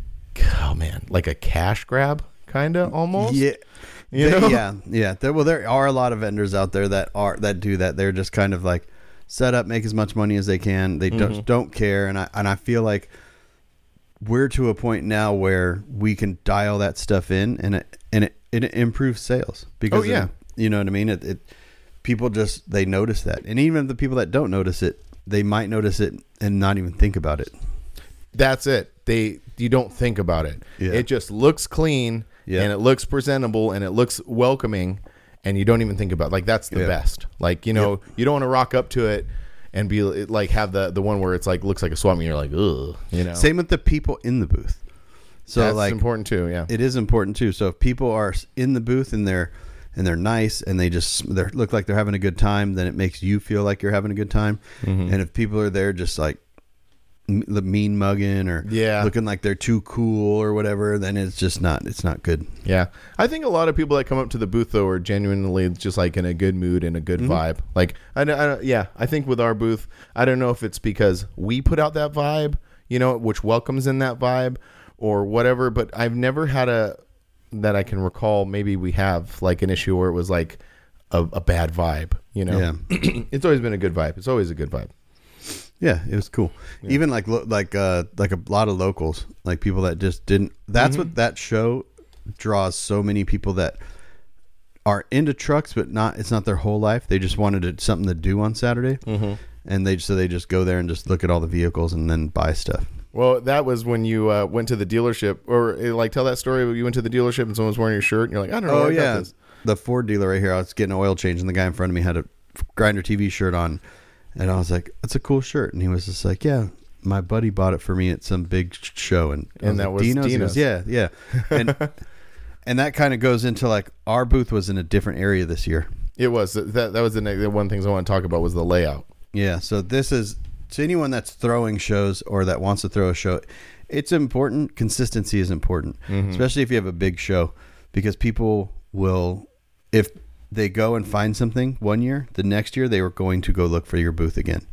oh man, like a cash grab kind of almost. Yeah. You They- know? yeah, yeah. There, well, there are a lot of vendors out there that are that do that. They're just kind of like set up, make as much money as they can. They don't Mm-hmm. don't care, and I and I feel like we're to a point now where we can dial that stuff in, and it and it, it improves sales because Oh, yeah. it- you know what I mean. It, it people just they notice that, and even the people that don't notice it, they might notice it and not even think about it. That's it. They you don't think about it. Yeah. It just looks clean, Yeah. and it looks presentable, and it looks welcoming, and you don't even think about it. Like that's the Yeah. best. Like, you know, you don't want to rock up to it and be like have the the one where it's like looks like a swap meet. You're like, ugh, you know. Same with the people in the booth. So That's like important too. Yeah. it is important too. So if people are in the booth and they're and they're nice and they just they look like they're having a good time, then it makes you feel like you're having a good time. Mm-hmm. And if people are there just like m- the mean mugging or Yeah. looking like they're too cool or whatever, then it's just not it's not good. Yeah. I think a lot of people that come up to the booth though are genuinely just like in a good mood and a good vibe. Like I, don't- I don't- yeah, I think with our booth, I don't know if it's because we put out that vibe, you know, which welcomes in that vibe or whatever, but I've never had a that I can recall, maybe we have like an issue where it was like a, a bad vibe, you know. Yeah. It's always been a good vibe. It's always a good vibe. Yeah, it was cool. Even like lo- like uh like a lot of locals, like people that just didn't. That's what that show draws so many people that are into trucks, but not. It's not their whole life. They just wanted it, something to do on Saturday, mm-hmm. and they so they just go there and just look at all the vehicles and then buy stuff. Well, that was when you uh, went to the dealership, or uh, like tell that story. Where you went to the dealership and someone was wearing your shirt, and you're like, I don't know. Oh where I got yeah, this. the Ford dealer right here. I was getting an oil change, and the guy in front of me had a Grinder T V shirt on, and I was like, "That's a cool shirt." And he was just like, "Yeah, my buddy bought it for me at some big sh- show." And, I And that like, was Dino's? He Dino's. goes, yeah, yeah. And and that kind of goes into like our booth was in a different area this year. It was that. That was the, ne- the one things I want to talk about was the layout. Yeah. So this is to anyone that's throwing shows or that wants to throw a show. It's important. Consistency is important, especially if you have a big show, because people will, if they go and find something one year, the next year they were going to go look for your booth again.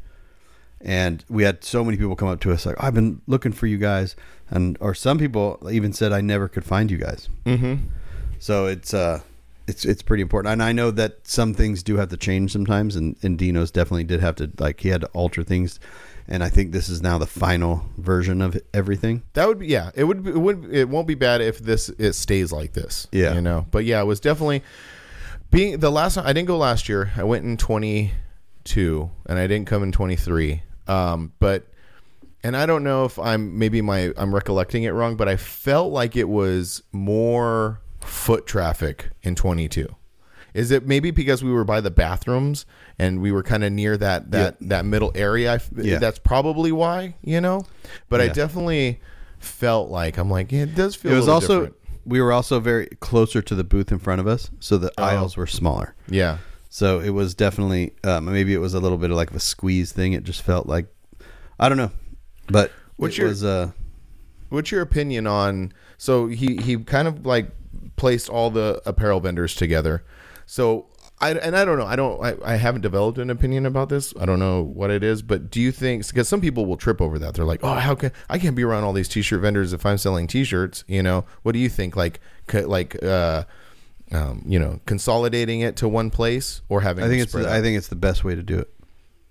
And we had so many people come up to us like, I've been looking for you guys. And, or some people even said, I never could find you guys. Mm-hmm. So it's, uh, it's, it's pretty important. And I know that some things do have to change sometimes. And, and Dino's definitely did have to, like, he had to alter things. And I think this is now the final version of everything. That would be yeah. It would be, it would it won't be bad if this it stays like this. Yeah. you know. But yeah, it was definitely being the last time I didn't go last year. I went in twenty-two and I didn't come in twenty-three. Um, but and I don't know if I'm maybe my I'm recollecting it wrong, but I felt like it was more foot traffic in twenty-two. Is it maybe because we were by the bathrooms and we were kind of near that that yeah. that middle area? I, yeah. That's probably why, you know. But yeah. I definitely felt like I'm like yeah, it does feel. It was a also different. We were also very closer to the booth in front of us, so the Oh. aisles were smaller. Yeah. So it was definitely um, maybe it was a little bit of like a squeeze thing. It just felt like I don't know, but What's it your was. Uh, What's your opinion on? So he he kind of like placed all the apparel vendors together. So I and I don't know. I don't. I, I haven't developed an opinion about this. I don't know what it is. But do you think? Because some people will trip over that. They're like, oh, how can I can't be around all these T-shirt vendors if I'm selling T-shirts? You know. What do you think? Like like uh, um, you know, consolidating it to one place or having. I think it it's. spread The, out? I think it's the best way to do it.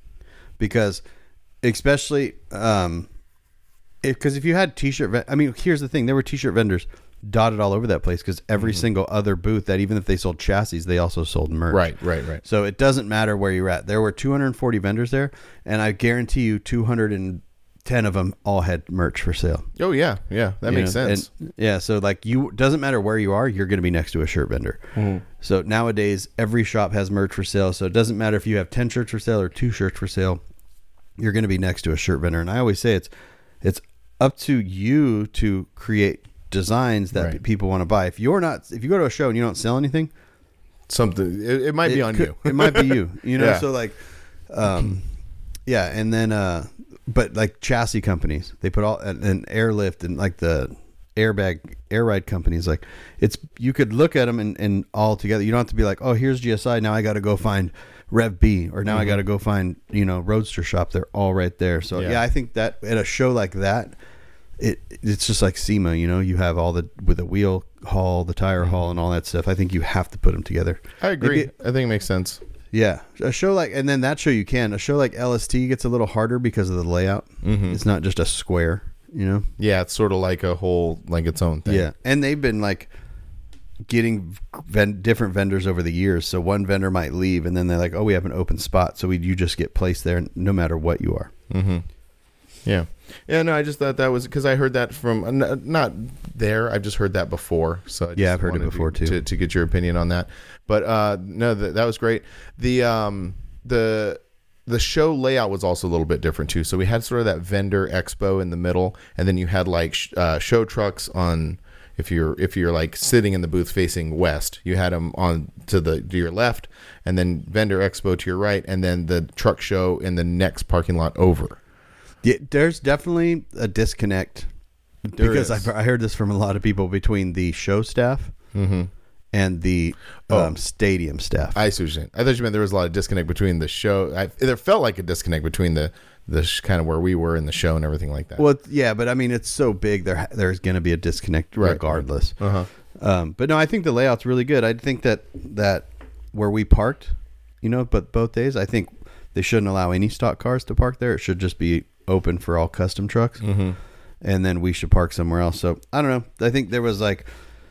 Because, especially, um, because if you had T-shirt, ven- I mean, here's the thing: there were T-shirt vendors dotted all over that place because every mm-hmm. single other booth that even if they sold chassis, they also sold merch. Right, right, right. So it doesn't matter where you're at. There were two hundred forty vendors there, and I guarantee you, two hundred ten of them all had merch for sale. Oh yeah, yeah, that you makes know? sense. And, yeah, so like you doesn't matter where you are, you're going to be next to a shirt vendor. Mm-hmm. So nowadays, every shop has merch for sale. So it doesn't matter if you have ten shirts for sale or two shirts for sale, you're going to be next to a shirt vendor. And I always say it's it's up to you to create designs that right. people want to buy. If you're not, if you go to a show and you don't sell anything, something it, it might it be on could, you. It might be you. You know, yeah. so like, um, yeah, and then, uh, but like chassis companies, they put all an, an airlift and like the airbag air ride companies. Like it's you could look at them and, and all together. You don't have to be like, oh, here's G S I. Now I got to go find Rev B, or now mm-hmm. I got to go find you know Roadster Shop. They're all right there. So yeah. yeah, I think that at a show like that. It it's just like SEMA, you know, you have all the with the wheel haul, the tire haul, and all that stuff. I think you have to put them together. I agree. It, I think it makes sense. Yeah, a show like and then that show you can. A show like L S T gets a little harder because of the layout. Mm-hmm. It's not just a square, you know. Yeah, it's sort of like a whole like its own thing. Yeah, and they've been like getting ven- different vendors over the years. So one vendor might leave, and then they're like, "Oh, we have an open spot," so we you just get placed there, no matter what you are. Mm-hmm. Yeah. Yeah, no, I just thought that was because I heard that from not there. I've just heard that before. So I just yeah, I've heard it before to, too. To, to get your opinion on that, but uh, no, that, that was great. The um the the show layout was also a little bit different too. So we had sort of that vendor expo in the middle, and then you had like sh- uh, show trucks on. If you're if you're like sitting in the booth facing west, you had them on to the to your left, and then vendor expo to your right, and then the truck show in the next parking lot over. Yeah, there's definitely a disconnect there because is. I, I heard this from a lot of people between the show staff mm-hmm. and the oh. um, stadium staff. I see what you're saying. I thought you meant there was a lot of disconnect between the show. I, there felt like a disconnect between the the sh- kind of where we were in the show and everything like that. Well, yeah, but I mean, it's so big. There, there's going to be a disconnect right. regardless. Uh-huh. Um, but no, I think the layout's really good. I think that that where we parked, you know, but both days, I think they shouldn't allow any stock cars to park there. It should just be open for all custom trucks, mm-hmm. and then we should park somewhere else. So I don't know. I think there was like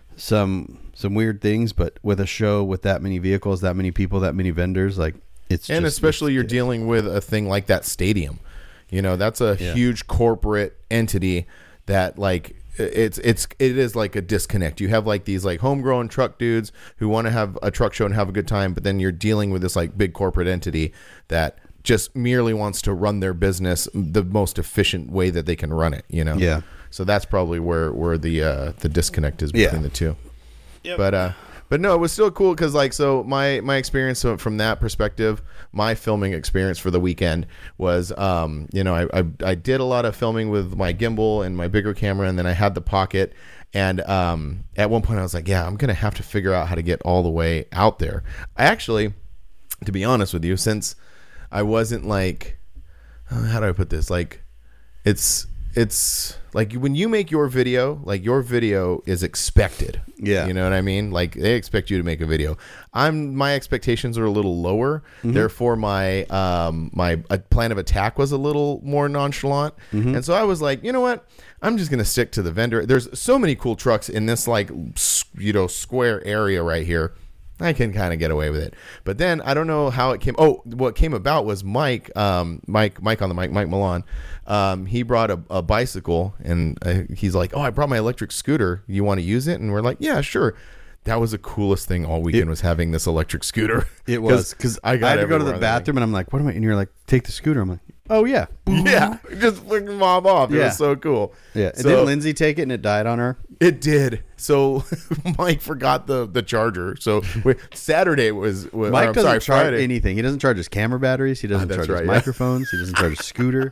some some weird things, but with a show with that many vehicles, that many people, that many vendors, like it's and just, especially it's, you're dealing with a thing like that stadium. You know, that's a yeah. huge corporate entity that like it's it's it is like a disconnect. You have like these like homegrown truck dudes who want to have a truck show and have a good time, but then you're dealing with this like big corporate entity that just merely wants to run their business the most efficient way that they can run it, you know? Yeah. So that's probably where, where the, uh, the disconnect is between yeah. the two. Yep. But, uh, but no, it was still cool. Cause like, so my, my experience from that perspective, my filming experience for the weekend was, um, you know, I, I, I did a lot of filming with my gimbal and my bigger camera, and then I had the pocket. And, um, at one point I was like, yeah, I'm going to have to figure out how to get all the way out there. I actually, to be honest with you, since I wasn't like, uh, how do I put this? Like, it's it's like when you make your video, like your video is expected. Yeah, you know what I mean. Like they expect you to make a video. I'm my expectations are a little lower. Mm-hmm. Therefore, my um my uh, plan of attack was a little more nonchalant. Mm-hmm. And so I was like, you know what? I'm just gonna stick to the vendor. There's so many cool trucks in this like you know square area right here. I can kind of get away with it. But then I don't know how it came. Oh, what came about was Mike, um, Mike, Mike on the mic, Mike Milan. Um, he brought a, a bicycle, and uh, he's like, "Oh, I brought my electric scooter. You want to use it?" And we're like, "Yeah, sure." That was the coolest thing all weekend, it, was having this electric scooter. It was because I, I had to go to the bathroom, and I'm like, "What am I?" And you're like, "Take the scooter." I'm like, "Oh yeah, yeah." Just flick the mob off. It yeah. was so cool. Yeah. So, did Lindsay take it and it died on her? It did. So Mike forgot the, the charger. So we, Saturday was, was Mike or, doesn't sorry, charge Friday. anything. He doesn't charge his camera batteries. He doesn't uh, charge right, his yeah. microphones. He doesn't charge his scooter.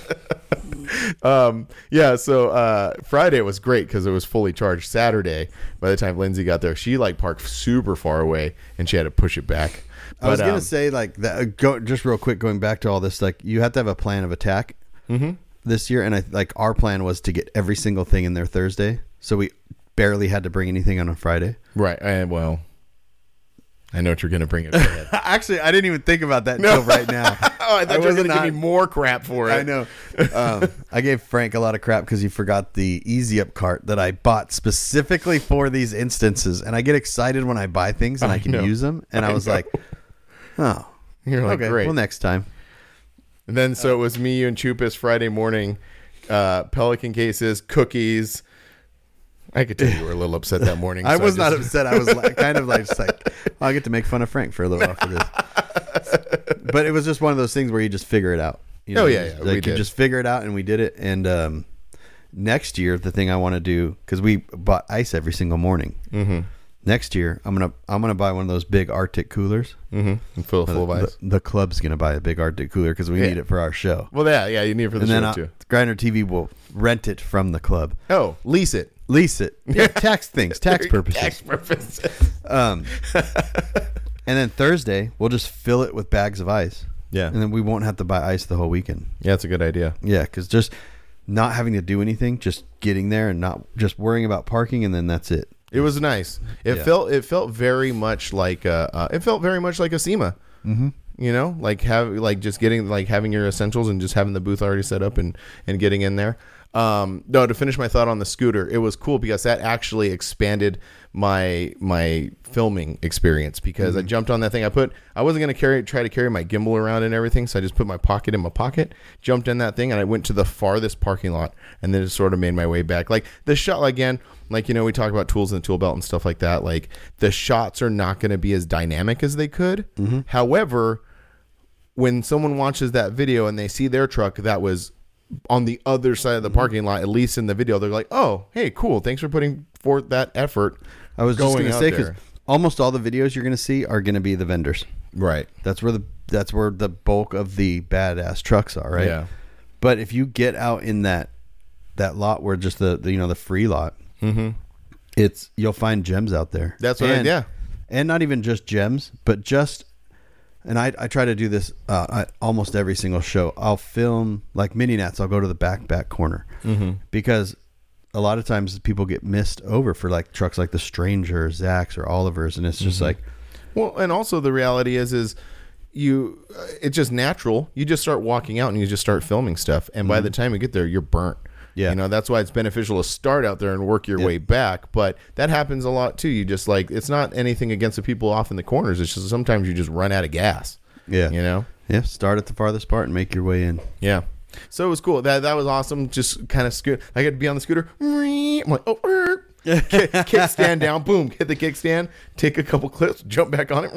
um, yeah. So uh, Friday was great because it was fully charged. Saturday, by the time Lindsay got there, she like parked super far away and she had to push it back. But, I was gonna um, say like that. Go just real quick. Going back to all this, like you have to have a plan of attack mm-hmm. this year, and I like our plan was to get every single thing in there Thursday, so we barely had to bring anything on a Friday. Right. And well, I know what you're gonna bring it. Actually, I didn't even think about that until right now. Oh, I thought I you were gonna not, give me more crap for it. I know. Um, I gave Frank a lot of crap because he forgot the Easy Up cart that I bought specifically for these instances, and I get excited when I buy things and I, I can know. use them. And I, I was know. like. Oh, you're like, okay, great. Well, next time. And then, so it was me, you, and Chupas Friday morning. Uh, Pelican cases, cookies. I could tell you were a little upset that morning. I so was I just... not upset. I was like, kind of like, just like, oh, I get to make fun of Frank for a little while for this. But it was just one of those things where you just figure it out. You know, oh yeah, yeah. Like we you did. just figure it out, and we did it. And um, next year, the thing I want to do, because we bought ice every single morning. Mm-hmm. Next year, I'm gonna I'm gonna buy one of those big Arctic coolers. Mm-hmm. And fill it full of ice. The, the club's gonna buy a big Arctic cooler because we yeah. need it for our show. Well, yeah, yeah, you need it for the and show then too. Grinder T V will rent it from the club. Oh, lease it, lease it. Yeah, tax things, tax purposes. Tax purposes. Um, and then Thursday we'll just fill it with bags of ice. Yeah, and then we won't have to buy ice the whole weekend. Yeah, that's a good idea. Yeah, because just not having to do anything, just getting there and not just worrying about parking, and then that's it. It was nice. It yeah. felt it felt very much like a, uh, it felt very much like a SEMA. Mm-hmm. You know, like have like just getting like having your essentials and just having the booth already set up and and getting in there. Um, no, to finish my thought on the scooter, it was cool because that actually expanded my my filming experience because mm-hmm. I jumped on that thing. I put I wasn't gonna carry try to carry my gimbal around and everything, so I just put my pocket in my pocket, jumped in that thing, and I went to the farthest parking lot, and then just sort of made my way back. Like the shot again, like you know we talk about tools in the tool belt and stuff like that. Like the shots are not going to be as dynamic as they could. Mm-hmm. However, when someone watches that video and they see their truck that was on the other side of the parking lot, at least in the video, they're like, oh, hey, cool. Thanks for putting forth that effort. I was just going to say, because there. almost all the videos you're going to see are going to be the vendors. Right. That's where the that's where the bulk of the badass trucks are, right? Yeah. But if you get out in that that lot where just the, the you know the free lot, mm-hmm. it's you'll find gems out there. That's what and, I, yeah. And not even just gems, but just and I I try to do this uh, I, almost every single show. I'll film like mini nats. I'll go to the back back corner mm-hmm. because a lot of times people get missed over for like trucks like the Stranger, Zach's, or Oliver's, and it's just mm-hmm. like, well, and also the reality is is you uh, it's just natural. You just start walking out and you just start filming stuff, and mm-hmm. by the time you get there, you're burnt. Yeah. You know, that's why it's beneficial to start out there and work your yeah. way back. But that happens a lot too. You just like, it's not anything against the people off in the corners. It's just sometimes you just run out of gas. Yeah. You know? Yeah. Start at the farthest part and make your way in. Yeah. So it was cool. That that was awesome. Just kind of scoot. I got to be on the scooter. I'm like, oh, kick, kickstand down. Boom. Hit the kickstand. Take a couple clips. Jump back on it.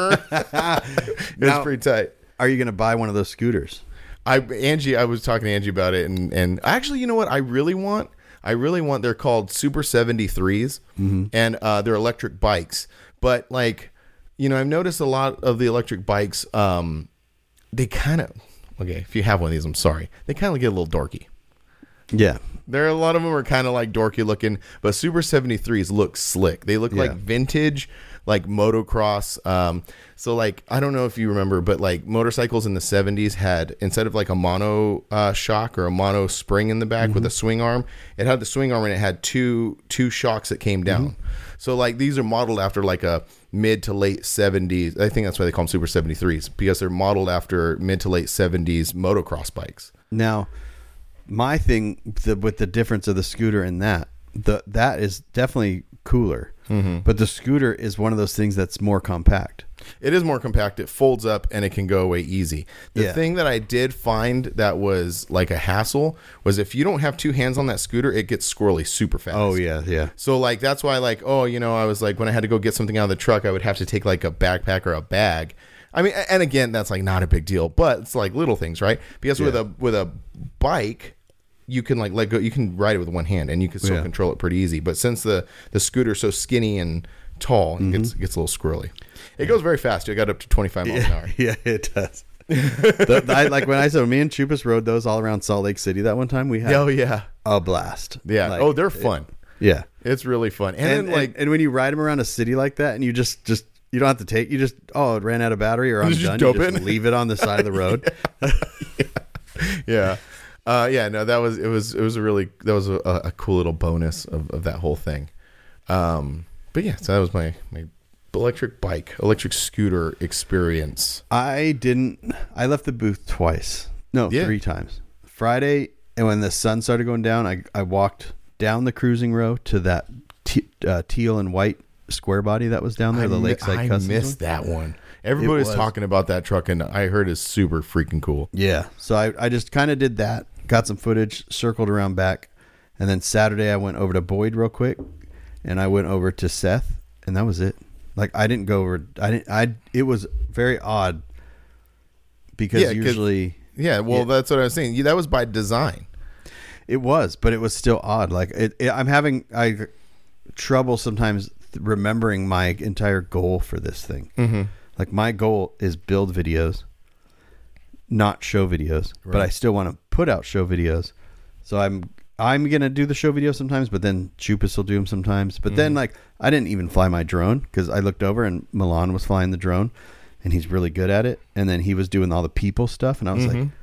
It was now, pretty tight. Are you going to buy one of those scooters? I Angie, I was talking to Angie about it, and and actually, you know what? I really want, I really want. They're called Super seventy-threes, mm-hmm. and uh, they're electric bikes. But like, you know, I've noticed a lot of the electric bikes. Um, they kind of okay. If you have one of these, I'm sorry. They kind of get a little dorky. Yeah, there are a lot of them are kind of like dorky looking, but Super seventy-threes look slick. They look yeah. like vintage, like motocross. Um, so like, I don't know if you remember, but like motorcycles in the seventies had, instead of like a mono uh, shock or a mono spring in the back mm-hmm. with a swing arm, it had the swing arm and it had two, two shocks that came down. Mm-hmm. So like these are modeled after like a mid to late seventies. I think that's why they call them Super seventy-threes, because they're modeled after mid to late seventies motocross bikes. Now, my thing the, with the difference of the scooter and that the that is definitely cooler. Mm-hmm. But the scooter is one of those things that's more compact. It is more compact. It folds up and it can go away easy. The Yeah. thing that I did find that was like a hassle was if you don't have two hands on that scooter, it gets squirrely super fast. Oh yeah, yeah. So like that's why like oh you know I was like when I had to go get something out of the truck I would have to take like a backpack or a bag. I mean and again that's like not a big deal but it's like little things right because with Yeah. a with a bike you can like let go you can ride it with one hand and you can still Yeah. control it pretty easy but since the the scooter's so skinny and tall Mm-hmm. it gets it gets a little squirrely. It goes very fast. It got up to twenty-five miles an hour. Yeah, it does. the, the- I, like when I said me and Chupas rode those all around Salt Lake City that one time, we had Oh yeah, a blast. yeah. Like, oh, they're fun. yeah. It's really fun. And, And, then like and and when you ride them around a city like that, and you just just you don't have to take, you just oh it ran out of battery or I'm Just done. dope You just it. leave it on the side of the road. yeah, uh, yeah. No, that was it. Was it was a really that was a, a cool little bonus of, of that whole thing. Um, but yeah, so that was my my electric bike, electric scooter experience. I didn't. I left the booth twice. No, Yeah. three times. Friday, and when the sun started going down, I I walked down the cruising row to that te- uh, teal and white square body that was down there. I, the mi- Lakeside I Customs missed one. that one. Everybody's was. talking about that truck, and I heard it's super freaking cool. Yeah. So I I just kind of did that. Got some footage, circled around back, and then Saturday I went over to Boyd real quick, and I went over to Seth, and that was it. Like I didn't go over. I didn't. I. It was very odd because Yeah, 'cause- usually. Yeah, well, Yeah. that's what I was saying. Yeah, that was by design. It was, but it was still odd. Like it, it, I'm having I trouble sometimes remembering my entire goal for this thing. Mm-hmm. Like my goal is build videos, not show videos, but Right. I still want to put out show videos. So I'm I'm gonna do the show videos sometimes, but then Chupas will do them sometimes. But then like I didn't even fly my drone because I looked over and Milan was flying the drone, and he's really good at it. And then he was doing all the people stuff, and I was like. Mhm.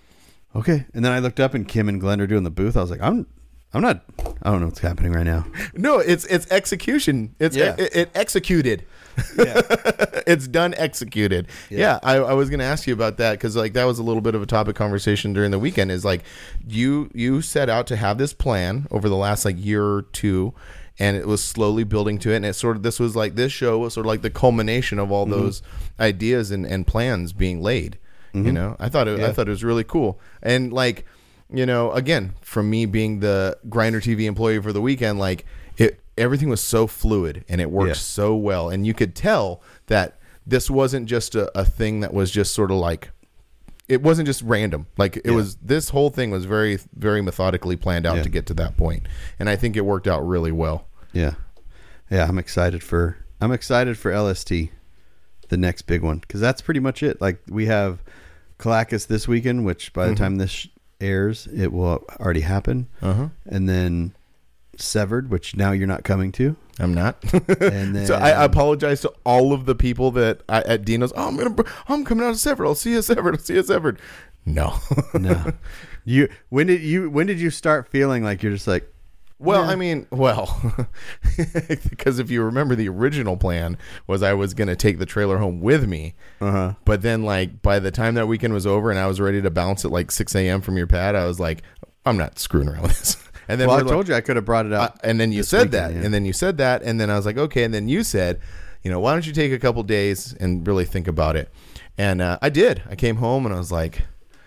Okay. And then I looked up and Kim and Glenn are doing the booth. I was like, I'm I'm not I don't know what's happening right now. No, it's it's execution. It's Yeah. it, it executed. Yeah. It's done executed. Yeah, Yeah. I, I was going to ask you about that because like that was a little bit of a topic conversation during the weekend. Is like you you set out to have this plan over the last like year or two, and it was slowly building to it. And it sort of this was like this show was sort of like the culmination of all those ideas and, and plans being laid. You know, I thought it, I Yeah. thought it was really cool. And like, you know, again, from me being the Grindr T V employee for the weekend, like it, everything was so fluid and it worked Yeah. so well. And you could tell that this wasn't just a, a thing that was just sort of like, it wasn't just random. Like it Yeah. was, this whole thing was very, very methodically planned out Yeah. to get to that point. And I think it worked out really well. Yeah. Yeah, I'm excited for I'm excited for L S T, the next big one, because that's pretty much it. Like we have Calacas this weekend, which by the Mhm. time this sh- airs, it will already happen. Uh-huh. And then Severed, which now you're not coming to. I'm not. And then So I, I apologize to all of the people that I, at Dino's. Oh, I'm gonna. br- I'm coming out of Severed. I'll see you at Severed. I'll see you at Severed. No. no. You when did you when did you start feeling like you're just like Well, Yeah. I mean, well, because if you remember, the original plan was I was gonna take the trailer home with me, uh-huh. but then like by the time that weekend was over and I was ready to bounce at like six a.m. from your pad, I was like, I'm not screwing around with this. And then Well, I we're like- told you I could have brought it Uh, out. and then you this said weekend, that, yeah. and then you said that, and then I was like, okay. And then you said, you know, why don't you take a couple days and really think about it? And uh, I did. I came home and I was like,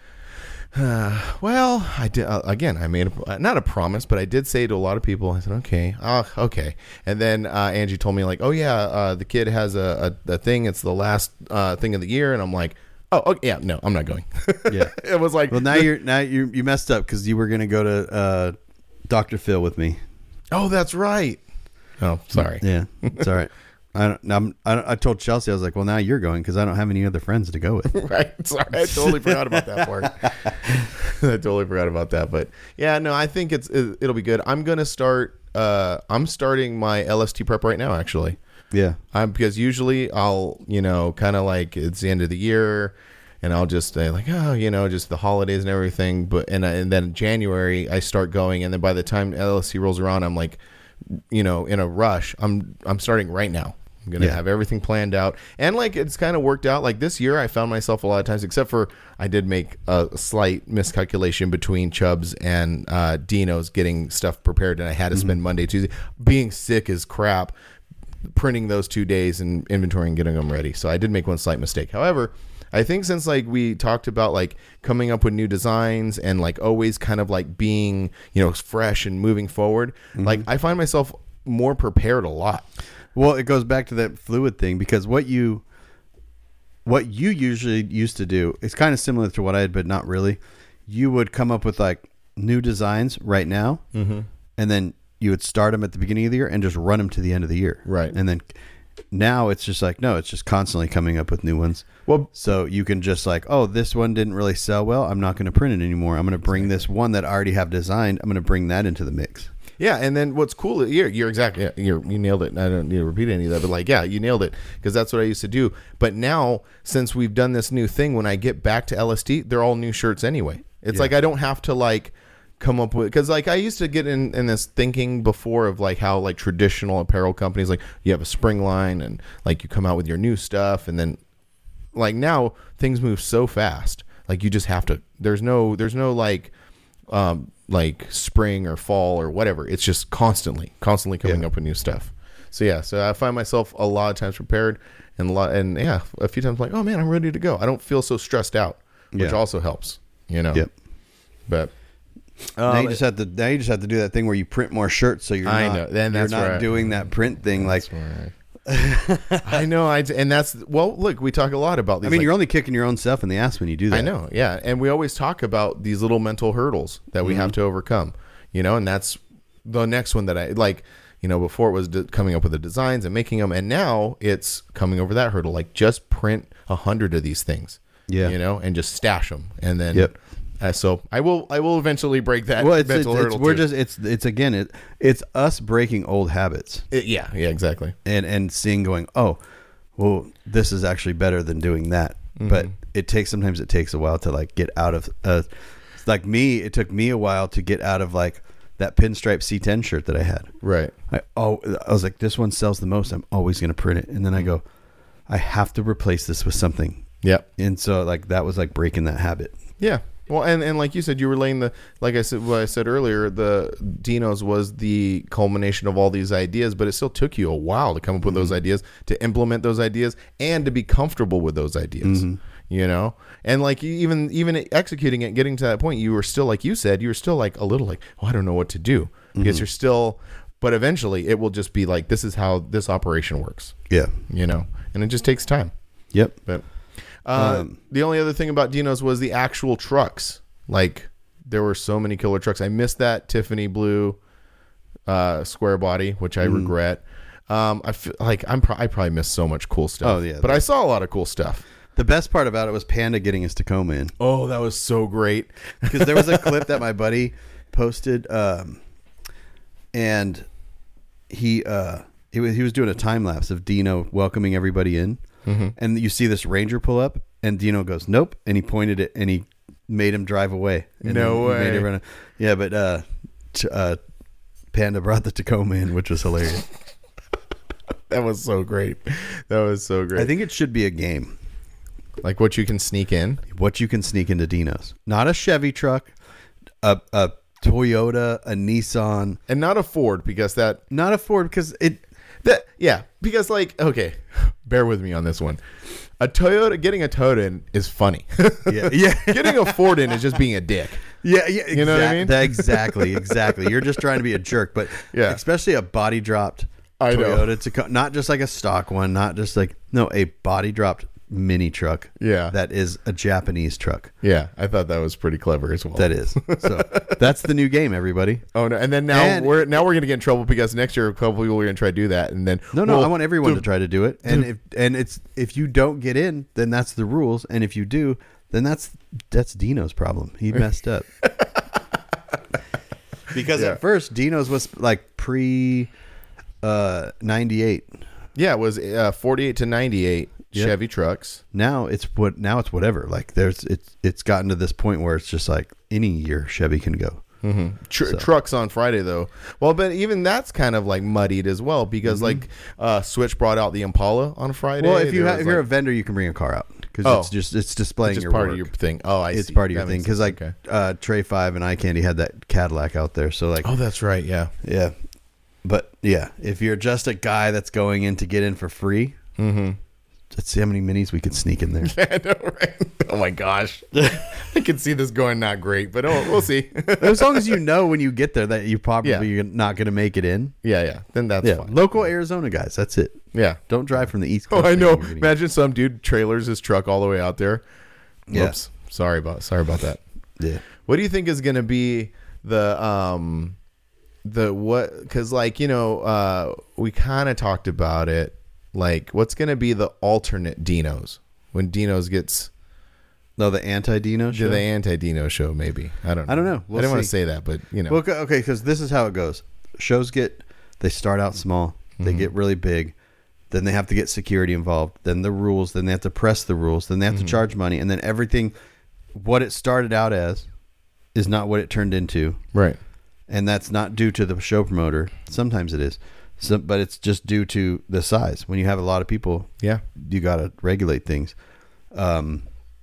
uh, well, I did uh, again. I made a, not a promise, but I did say to a lot of people. I said, okay, oh, okay. And then uh, Angie told me like, oh yeah, uh, the kid has a, a, a thing. It's the last uh, thing of the year, and I'm like, oh, okay, yeah, no, I'm not going. Yeah. It was like, Well, now you're now you you messed up because you were gonna go to uh, Doctor Phil with me. oh, that's right. Oh, sorry. Yeah, it's all right. I don't. I'm, I, don't- I told Chelsea I was like, well, now you're going because I don't have any other friends to go with. Right. Sorry. I totally forgot about that part. I totally forgot about that. But yeah, no, I think it's, it, it'll be good. I'm going to start, uh, I'm starting my L S T prep right now, actually. Yeah, I'm because usually I'll, you know, kind of like it's the end of the year and I'll just say like, oh, you know, just the holidays and everything. But, and, and then in January I start going. And then by the time L S T rolls around, I'm like, you know, in a rush. I'm, I'm starting right now. I'm going to Yeah. have everything planned out. And like, it's kind of worked out. Like this year, I found myself a lot of times, except for I did make a slight miscalculation between Chubbs and uh, Dino's getting stuff prepared. And I had to spend Monday, Tuesday being sick as crap, printing those two days and inventory and getting them ready. So I did make one slight mistake. However, I think since like we talked about like coming up with new designs and like always kind of like being, you know, fresh and moving forward, mm-hmm. like I find myself more prepared a lot. Well, it goes back to that fluid thing, because what you what you usually used to do is kind of similar to what I had, but not really. You would come up with like new designs right now, mm-hmm. and then you would start them at the beginning of the year and just run them to the end of the year. Right. And then now it's just like, no, it's just constantly coming up with new ones. Well, so you can just like, oh, this one didn't really sell well, I'm not going to print it anymore. I'm going to bring this one that I already have designed. I'm going to bring that into the mix. Yeah, and then what's cool, you're, you're exactly, yeah, you're, you nailed it. I don't need to repeat any of that, but like, yeah, you nailed it, because that's what I used to do. But now, since we've done this new thing, when I get back to L S D, they're all new shirts anyway. It's yeah. like I don't have to like come up with, because like I used to get in, in this thinking before of like how like traditional apparel companies, like you have a spring line and like you come out with your new stuff, and then like now things move so fast, like you just have to, there's no there's no like um like spring or fall or whatever. It's just constantly constantly coming yeah. up with new stuff. So yeah, so I find myself a lot of times prepared, and a lot, and yeah, a few times like, oh man, I'm ready to go. I don't feel so stressed out, which yeah. also helps, you know. Yep. But now um, you just have to now you just have to do that thing where you print more shirts, so you're I not, know. Then you're that's not right. doing that print thing. That's like right. I know, I and that's well. Look, we talk a lot about these. I mean, like, you're only kicking your own self in the ass when you do that. I know, yeah, and we always talk about these little mental hurdles that we mm-hmm. have to overcome. You know, and that's the next one that I like. You know, before it was de- coming up with the designs and making them, and now it's coming over that hurdle. Like, just print a hundred of these things. Yeah, you know, and just stash them, and then. Yep. Uh, so I will. I will eventually break that. Well, it's, mental it's, hurdle it's we're too. just it's it's again it it's us breaking old habits. It, yeah, yeah, exactly. And and seeing going, oh, well, this is actually better than doing that. Mm-hmm. But it takes sometimes it takes a while to like get out of. Uh, like me, it took me a while to get out of like that pinstripe C ten shirt that I had. Right. I oh I was like, this one sells the most. I'm always going to print it, and then I go, I have to replace this with something. Yep. And so like that was like breaking that habit. Yeah. Well, and, and like you said, you were laying the, like I said, what I said earlier, the Dino's was the culmination of all these ideas, but it still took you a while to come up with mm-hmm. those ideas, to implement those ideas, and to be comfortable with those ideas, mm-hmm. you know? And like even, even executing it, getting to that point, you were still, like you said, you were still like a little like, oh, I don't know what to do, because mm-hmm. you're still, but eventually it will just be like, this is how this operation works. Yeah. You know, and it just takes time. Yep. But Uh, um, the only other thing about Dino's was the actual trucks. Like, there were so many killer trucks. I missed that Tiffany blue uh, square body, which I mm. regret. Um, I feel like I'm pro- I probably missed so much cool stuff. Oh yeah, but I saw a lot of cool stuff. The best part about it was Panda getting his Tacoma in. Oh, that was so great. Because there was a clip that my buddy posted, um, and he uh, he was he was doing a time lapse of Dino welcoming everybody in. Mm-hmm. And you see this Ranger pull up, and Dino goes, nope. And he pointed it, and he made him drive away. And no way. Made everyone, yeah, but uh, t- uh, Panda brought the Tacoma in, which was hilarious. That was so great. That was so great. I think it should be a game. Like what you can sneak in? What you can sneak into Dino's. Not a Chevy truck, a, a Toyota, a Nissan. And not a Ford, because that... Not a Ford, because it... That yeah, because like okay, bear with me on this one. A Toyota, getting a Toyota in is funny. Yeah, yeah. Getting a Ford in is just being a dick. Yeah, yeah. You know exact, what I mean? That, exactly, exactly. You're just trying to be a jerk, but yeah, especially a body dropped I Toyota know. Tacoma, not just like a stock one, not just like no, a body dropped mini truck. Yeah, that is a Japanese truck. Yeah, I thought that was pretty clever as well. That is. So that's the new game, everybody. Oh no! And then now and, we're now we're gonna get in trouble because next year a couple people are gonna try to do that, and then no, no, well, I want everyone to, to try to do it, and if and it's if you don't get in, then that's the rules, and if you do, then that's that's Dino's problem. He messed up. Because yeah. at first Dino's was like pre uh, ninety-eight. Yeah, it was uh, forty-eight to ninety-eight. Yep. Chevy trucks. Now it's what now it's whatever. Like there's it's it's gotten to this point where it's just like any year Chevy can go. Mm-hmm. Tr- So. Trucks on Friday though. Well, but even that's kind of like muddied as well because Mm-hmm. like uh, Switch brought out the Impala on Friday. Well, if you There ha- was, if you're a like, vendor, you can bring a car out because Oh. it's just it's displaying just your part work. of your thing. Oh, I it's see. part of your That thing makes because sense. like Okay. uh, Trey Five and Eye Candy had that Cadillac out there, so like Oh, that's right. Yeah. yeah, but yeah, if you're just a guy that's going in to get in for free, Mm-hmm. let's see how many minis we could sneak in there. I know, right? Oh my gosh, I can see this going not great, but oh, we'll see. As long as you know when you get there that you probably Yeah. you're not going to make it in. yeah, yeah. Then that's Yeah, fine. local Arizona guys. That's it. Yeah. Don't drive from the East Oh, Coast. I know. thinking you're gonna Imagine some dude trailers his truck all the way out there. Yeah. Oops. Sorry about sorry about that. get- Yeah. What do you think is going to be the um the what? Because like you know, uh, we kind of talked about it. Like, what's going to be the alternate Dinos when Dinos gets No, the anti-Dino show. to the anti-Dino show? Maybe I don't. know. I don't know. We'll I didn't want to see. say that, but you know. Well, okay, because this is how it goes. Shows get, they start out small, they Mm-hmm. get really big, then they have to get security involved, then the rules, then they have to press the rules, then they have Mm-hmm. to charge money, and then everything, what it started out as, is not what it turned into, right. and that's not due to the show promoter. Sometimes it is, so, but it's just due to the size. When you have a lot of people, Yeah. you got to regulate things. Um,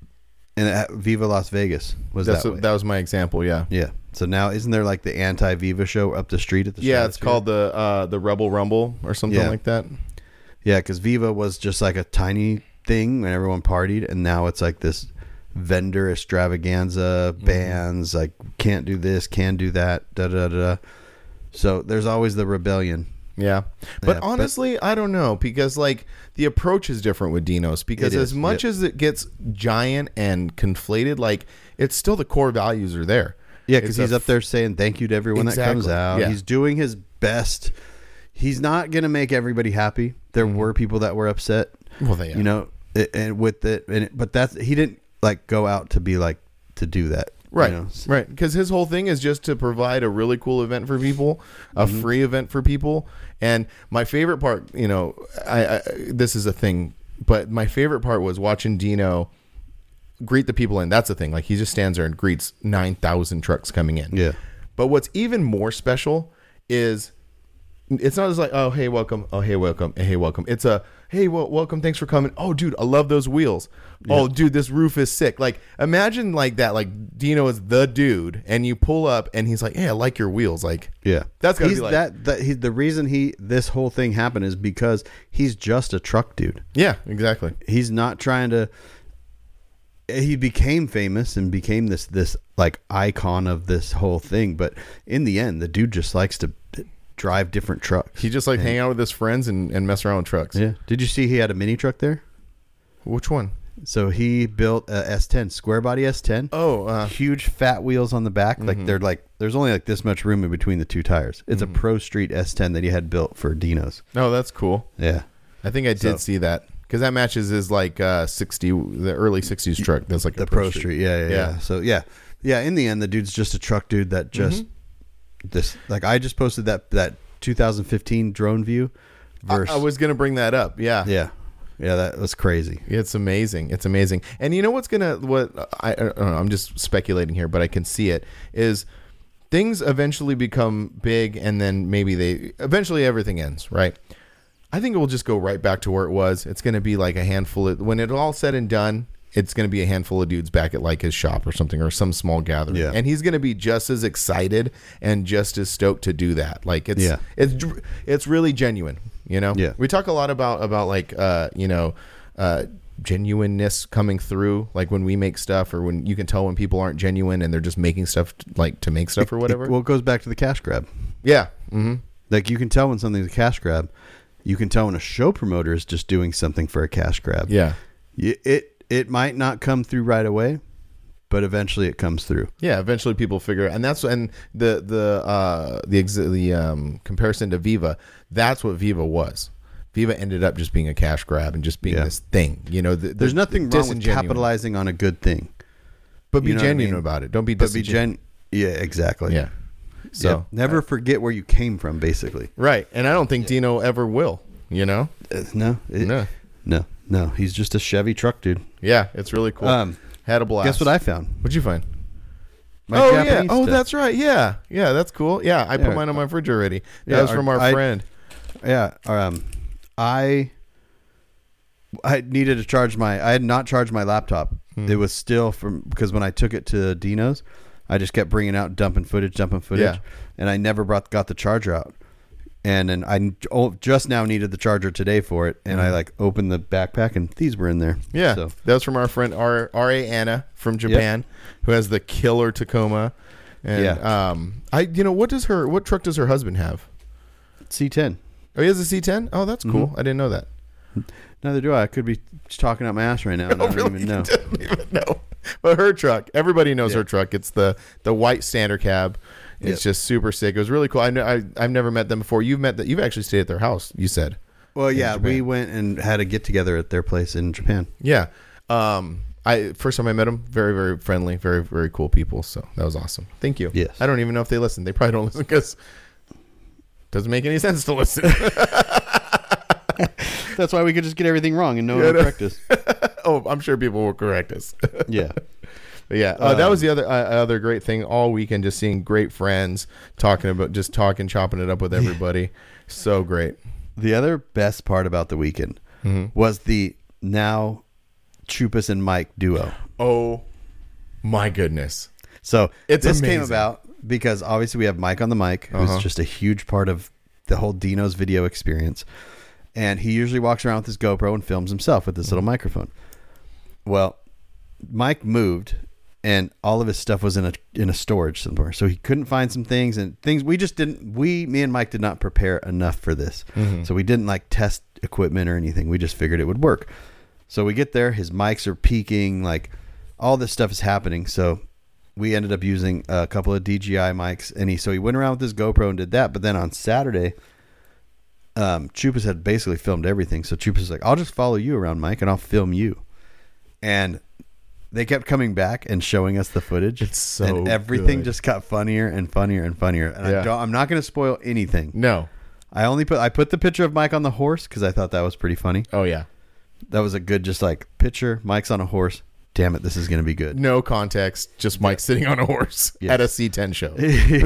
and at Viva Las Vegas was That's that what, way. that was my example. Yeah. Yeah. So now, isn't there like the anti-Viva show up the street at the Yeah, it's Stratosphere? called the uh, the Rebel Rumble or something Yeah. like that. Yeah, because Viva was just like a tiny thing when everyone partied, and now it's like this vendor extravaganza, Mm-hmm. bands, like can't do this, can do that, da da da. da. So there's always the rebellion. Yeah. But Yeah, but- honestly, I don't know because like the approach is different with Dinos because It as is, much yep. as it gets giant and conflated, like it's still the core values are there. Yeah, because It's he's a up there saying thank you to everyone that comes Exactly, out. yeah. He's doing his best. He's not going to make everybody happy. There were people that were upset. Well, they You know, it, and with it, and it, but that's he didn't like go out to be like to do that, you Right, know? right. Because his whole thing is just to provide a really cool event for people, a Mm-hmm. free event for people. And my favorite part, you know, I, I this is a thing, but my favorite part was watching Dino greet the people in. That's the thing. Like he just stands there and greets nine thousand trucks coming in. Yeah. But what's even more special is it's not just like, oh, hey, welcome. Oh, hey, welcome. Hey, welcome. It's a, hey, well, welcome. Thanks for coming. Oh, dude, I love those wheels. Oh, dude, this roof is sick. Like, imagine like that. Like, Dino is the dude, and you pull up, and he's like, hey, I like your wheels. Like, Yeah, That's gotta he's be like- that. That he, the reason he this whole thing happened is because he's just a truck dude. yeah, exactly. He's not trying to. He became famous and became this this like icon of this whole thing, but in the end, the dude just likes to drive different trucks. He just like hang out with his friends and, and mess around with trucks. Yeah. Did you see he had a mini truck there? Which one? So he built a S ten, square body S ten. Oh, uh, Huge fat wheels on the back. Like they're like, there's only like this much room in between the two tires. It's a Pro Street S ten that he had built for Dinos. no, that's cool. Yeah. I think I did So- see that because that matches his like uh, sixty, the early sixties truck. That's like The a Pro Street. Yeah, yeah, yeah. Yeah. So yeah. Yeah. In the end, the dude's just a truck dude that just this, like I just posted that, that two thousand fifteen drone view I, versus. I was gonna bring that up. Yeah. yeah. Yeah. That was crazy. It's amazing. It's amazing. And you know what's gonna what I, I don't know, I'm just speculating here, but I can see it is things eventually become big, and then maybe they eventually everything ends, right? I think it will just go right back to where it was. It's gonna be like a handful of when it's all said and done. It's going to be a handful of dudes back at like his shop or something or some small gathering. Yeah. And he's going to be just as excited and just as stoked to do that. Like it's, Yeah. it's, it's really genuine, you know? Yeah. We talk a lot about, about like, uh, you know, uh, genuineness coming through, like when we make stuff or when you can tell when people aren't genuine and they're just making stuff like to make stuff or whatever. It, well, it goes back to the cash grab. yeah. Mm-hmm. Like you can tell when something's a cash grab. You can tell when a show promoter is just doing something for a cash grab. Yeah. Y- It it might not come through right away, but eventually it comes through. Yeah, eventually people figure, and that's and the the uh, the ex- the um, comparison to Viva. That's what Viva was. Viva ended up just being a cash grab and just being Yeah. this thing. You know, the, the, There's nothing the wrong with disingenuine. capitalizing on a good thing, but be You know what I genuine mean? about it. Don't be but be disingenuous. gen. Yeah, exactly. Yeah. So So never forget where you came from. Basically, right, and I don't think Dino ever will. You know, Uh, no, it- no, no, no. He's just a Chevy truck dude. yeah, it's really cool. Um, Had a blast. guess what I found? What'd you find? My oh yeah. Japanese Oh, stuff. that's right. Yeah. Yeah, that's cool. Yeah, I Yeah. put mine on my fridge already. That Yeah, was from our I- friend. Yeah. Um, I I needed to charge my. I had not charged my laptop. Hmm. It was still from because when I took it to Dino's, I just kept bringing out dumping footage, dumping footage, Yeah. and I never brought got the charger out. And then I oh, just now needed the charger today for it, and I like opened the backpack, and these were in there. Yeah, So that was from our friend R R A Anna from Japan, who has the killer Tacoma. And Yeah. um, I you know what does her what truck does her husband have? C ten. Oh, he has a C ten. Oh, that's cool. Mm-hmm. I didn't know that. Neither do I. I could be just talking out my ass right now, and I don't even know. Don't even know. But her truck, everybody knows Yeah. her truck. It's the the white standard cab. It's Yep. just super sick. It was really cool. I know I I've never met them before. You've met that. You've actually stayed at their house. You said. Well, in yeah, Japan. we went and had a get together at their place in Japan. Yeah. Um. I first time I met them, very very friendly, very very cool people. So that was awesome. Thank you. Yes. I don't even know if they listen. They probably don't listen because it doesn't make any sense to listen. That's why we could just get everything wrong and no one Yeah, would no. correct us. Oh, I'm sure people will correct us. Yeah. But yeah, uh, that Um, was the other uh, other great thing all weekend. Just seeing great friends talking about, just talking, chopping it up with everybody. So great. The other best part about the weekend Mm-hmm. was the now Chupas and Mike duo. Oh my goodness! So It's this came amazing. about because obviously we have Mike on the mic, who's Uh-huh. just a huge part of the whole Dino's video experience. And he usually walks around with his GoPro and films himself with this little microphone. Well, Mike moved and all of his stuff was in a in a storage somewhere. So he couldn't find some things and things we just didn't we me and Mike did not prepare enough for this. Mm-hmm. So we didn't like test equipment or anything. We just figured it would work. So we get there, his mics are peaking, like all this stuff is happening. So we ended up using a couple of D J I mics, and he so he went around with his GoPro and did that. But then on Saturday, um, Chupas had basically filmed everything. So Chupas was like, "I'll just follow you around, Mike, and I'll film you." And they kept coming back and showing us the footage. It's so and everything good. just got funnier and funnier and funnier. And Yeah. I don't, I'm not going to spoil anything. No. I only put I put the picture of Mike on the horse because I thought that was pretty funny. Oh yeah. That was a good, just like picture. Mike's on a horse. Damn it, this is going to be good. No context. Just Mike sitting on a horse Yes. at a C ten show.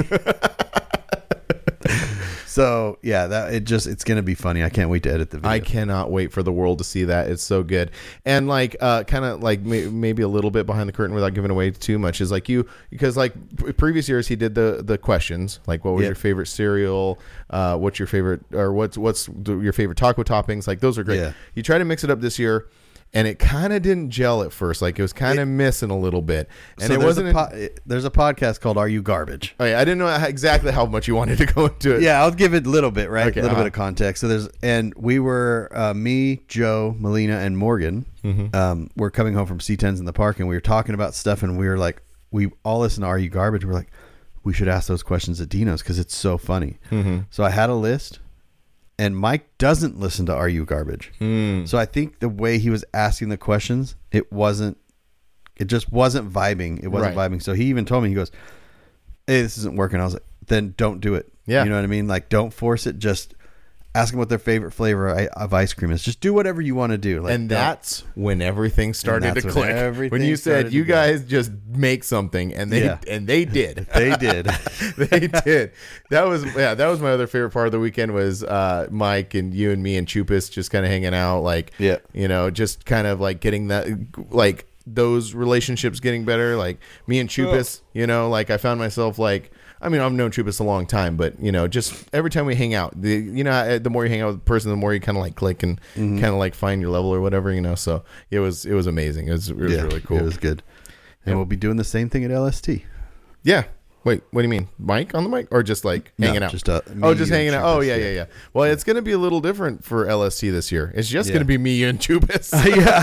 So yeah, that it just it's going to be funny. I can't wait to edit the video. I cannot wait for the world to see that. It's so good. And like, uh, kind of like may, maybe a little bit behind the curtain without giving away too much is like you, because like p- previous years he did the, the questions, like what was Yeah. your favorite cereal? Uh, what's your favorite, or what's, what's the, your favorite taco toppings? Like those are great. Yeah. You try to mix it up this year and it kind of didn't gel at first. Like it was kind of missing a little bit. And so it there's wasn't, a po- there's a podcast called Are You Garbage? oh, yeah, I didn't know how, exactly how much you wanted to go into it. Yeah, I'll give it a little bit, right? Okay, a little uh-huh. bit of context. So there's, and we were, uh, me, Joe, Melina, and Morgan, Mm-hmm. um, were coming home from C tens in the park, and we were talking about stuff, and we were like, we all listen to Are You Garbage? We're like, we should ask those questions at Dino's because it's so funny. Mm-hmm. So I had a list, and Mike doesn't listen to Are You Garbage? Mm. So I think the way he was asking the questions, it wasn't, it just wasn't vibing. It wasn't Right. vibing. So he even told me, he goes, "Hey, this isn't working." I was like, "Then don't do it." Yeah. You know what I mean? Like, don't force it. Just ask them what their favorite flavor i- of ice cream is. Just do whatever you want to do. Like, and don't- that's when everything started that's to when click. everything When you started said to you go. guys just make something, and they Yeah. and they did. they did. They did. That was yeah. That was my other favorite part of the weekend was uh, Mike and you and me and Chupas just kind of hanging out, like Yeah. you know, just kind of like getting that like those relationships getting better. Like me and Chupas, you know, like I found myself like. I mean, I've known Chupas a long time, but you know, just every time we hang out, the you know, the more you hang out with the person, the more you kind of like click and Mm-hmm. kind of like find your level or whatever, you know. So it was it was amazing. It was it was Yeah, really cool. It was good. And Yeah. we'll be doing the same thing at L S T. Yeah. Wait, what do you mean? Mike on the mic or just like No, hanging out? just, uh, me, oh, just you, and hanging out. Oh, Chupas, yeah, yeah. yeah, yeah. Well, it's going to be a little different for L S T this year. It's just Yeah. going to be me and Chupas. yeah.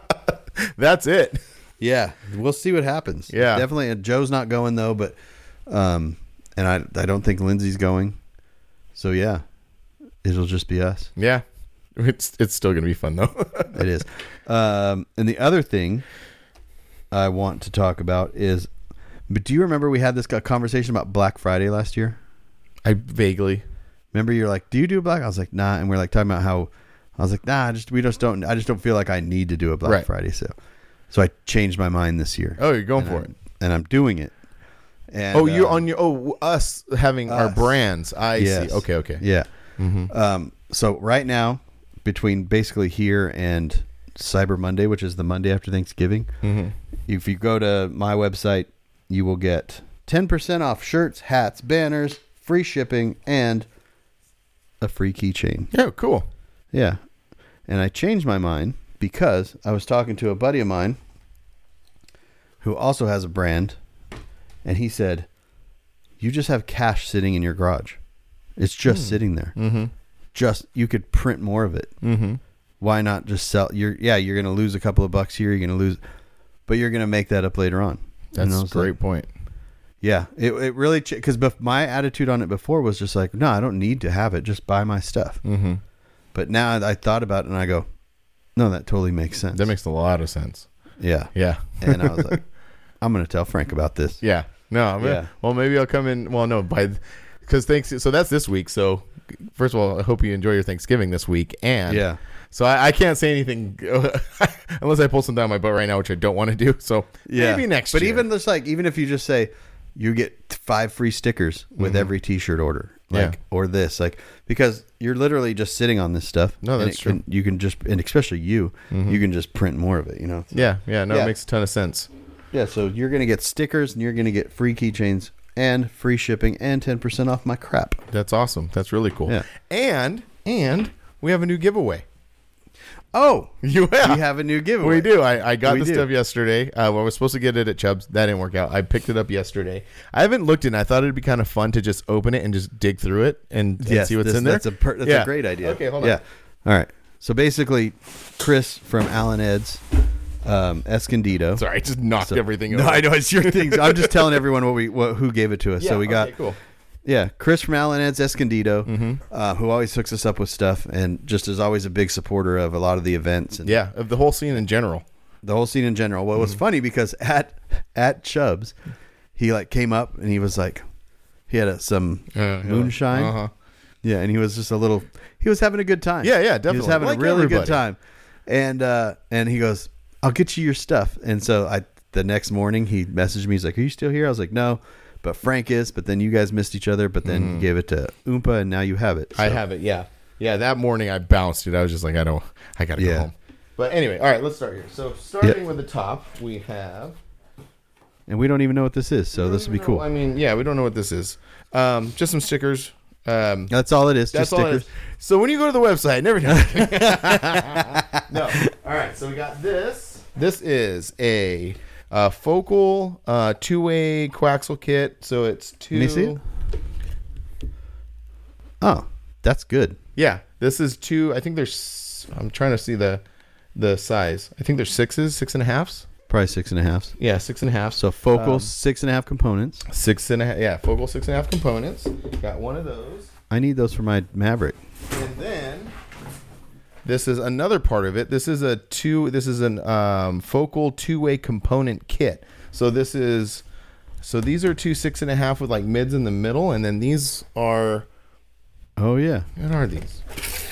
That's it. Yeah. We'll see what happens. Yeah. Definitely. And Joe's not going though, but, um, and I, I don't think Lindsay's going. So yeah, it'll just be us. Yeah. It's it's still going to be fun though. It is. Um, and the other thing I want to talk about is, but do you remember we had this conversation about Black Friday last year? I vaguely. Remember you're like, do you do Black? I was like, nah. And we're like talking about how I was like, nah, I just, we just don't, I just don't feel like I need to do a Black Right. Friday sale. So I changed my mind this year. Oh, you're going and for I'm, it. and I'm doing it. And, oh, you're um, on your oh us having our us. brands. I Yes. see. Okay, okay. Yeah. Mm-hmm. Um, so right now, between basically here and Cyber Monday, which is the Monday after Thanksgiving, Mm-hmm. if you go to my website, you will get ten percent off shirts, hats, banners, free shipping, and a free keychain. Yeah, cool. Yeah. And I changed my mind because I was talking to a buddy of mine who also has a brand, and he said, you just have cash sitting in your garage. It's just sitting there. Mm-hmm. Just, you could print more of it. Mm-hmm. Why not just sell? You're, yeah, you're going to lose a couple of bucks here. You're going to lose, but you're going to make that up later on. That's And I a was great like, point. Yeah, it, it really, because bef- my attitude on it before was just like, no, I don't need to have it. Just buy my stuff. Mm-hmm. But now I thought about it and I go, no, that totally makes sense. That makes a lot of sense. Yeah. Yeah. And I was like, I'm going to tell Frank about this. Yeah. No. I'm Yeah. Gonna, well, maybe I'll come in. Well, no, by because thanks. So that's this week. So first of all, I hope you enjoy your Thanksgiving this week. And Yeah. so I, I can't say anything unless I pull some down my butt right now, which I don't want to do. So Yeah. maybe next But year. even just like, even if you just say you get five free stickers with Mhm. every t-shirt order, like, Yeah. or this, like, because you're literally just sitting on this stuff. No, and that's it can- true. You can just, and especially you, Mhm. you can just print more of it, you know? Yeah. Yeah. No, Yeah. it makes a ton of sense. Yeah. So you're going to get stickers and you're going to get free keychains and free shipping and ten percent off my crap. That's awesome. That's really cool. Yeah. And, and we have a new giveaway. Oh, Yeah. we have a new giveaway. We do. I, I got We the do. stuff yesterday. Uh, well, I was supposed to get it at Chubb's. That didn't work out. I picked it up yesterday. I haven't looked in. I thought it'd be kind of fun to just open it and just dig through it and, and Yes, see what's this- in there. That's a per, that's Yeah. a great idea. Okay, hold on. Yeah. All right. So basically, Chris from Alan Ed's um, Escondido. Sorry, I just knocked So- everything No, over. I know it's your things. I'm just telling everyone what we what, who gave it to us. Yeah, so we got okay, cool. yeah, Chris from Alan Ed's Escondido, Mm-hmm. uh, who always hooks us up with stuff and just is always a big supporter of a lot of the events and Yeah, of the whole scene in general. the whole scene in general. Well, it was funny because at at Chubb's, he like came up and he was like, he had a, some Uh, moonshine. Uh-huh. Yeah, and he was just a little. He was having a good time. Yeah, yeah, He was definitely. having Like a really everybody. good time, and uh, and he goes, "I'll get you your stuff." And so I, the next morning, he messaged me. He's like, "Are you still here?" I was like, "No, but Frank is." But then you guys missed each other. But then you gave it to Oompa, and now you have it. I So- have it, yeah. Yeah, that morning I bounced it. I was just like, I don't, I got to go Yeah. home. But anyway, all right, let's start here. So starting Yeah. with the top, we have. and we don't even know what this is. So I this don't will be even know- cool. I mean, yeah, we don't know what this is. Um, just some stickers. Um, That's all it is. That's just all it stickers. is. So when you go to the website, never know. No. All right. So we got this. This is a, uh focal uh, two-way coaxial kit. So it's two. Let me see it. Oh, that's good. Yeah. This is two. I think there's. I'm trying to see the the size. I think there's sixes, six and a halves. Probably six and a half. Yeah, six and a half. So focal Um, six and a half components. Six and a half. Yeah, focal six and a half components. Got one of those. I need those for my Maverick. And then this is another part of it. This is a two. This is an um, focal two-way component kit. So this is. So these are two six and a half with like mids in the middle, and then these are. Oh yeah, What are these?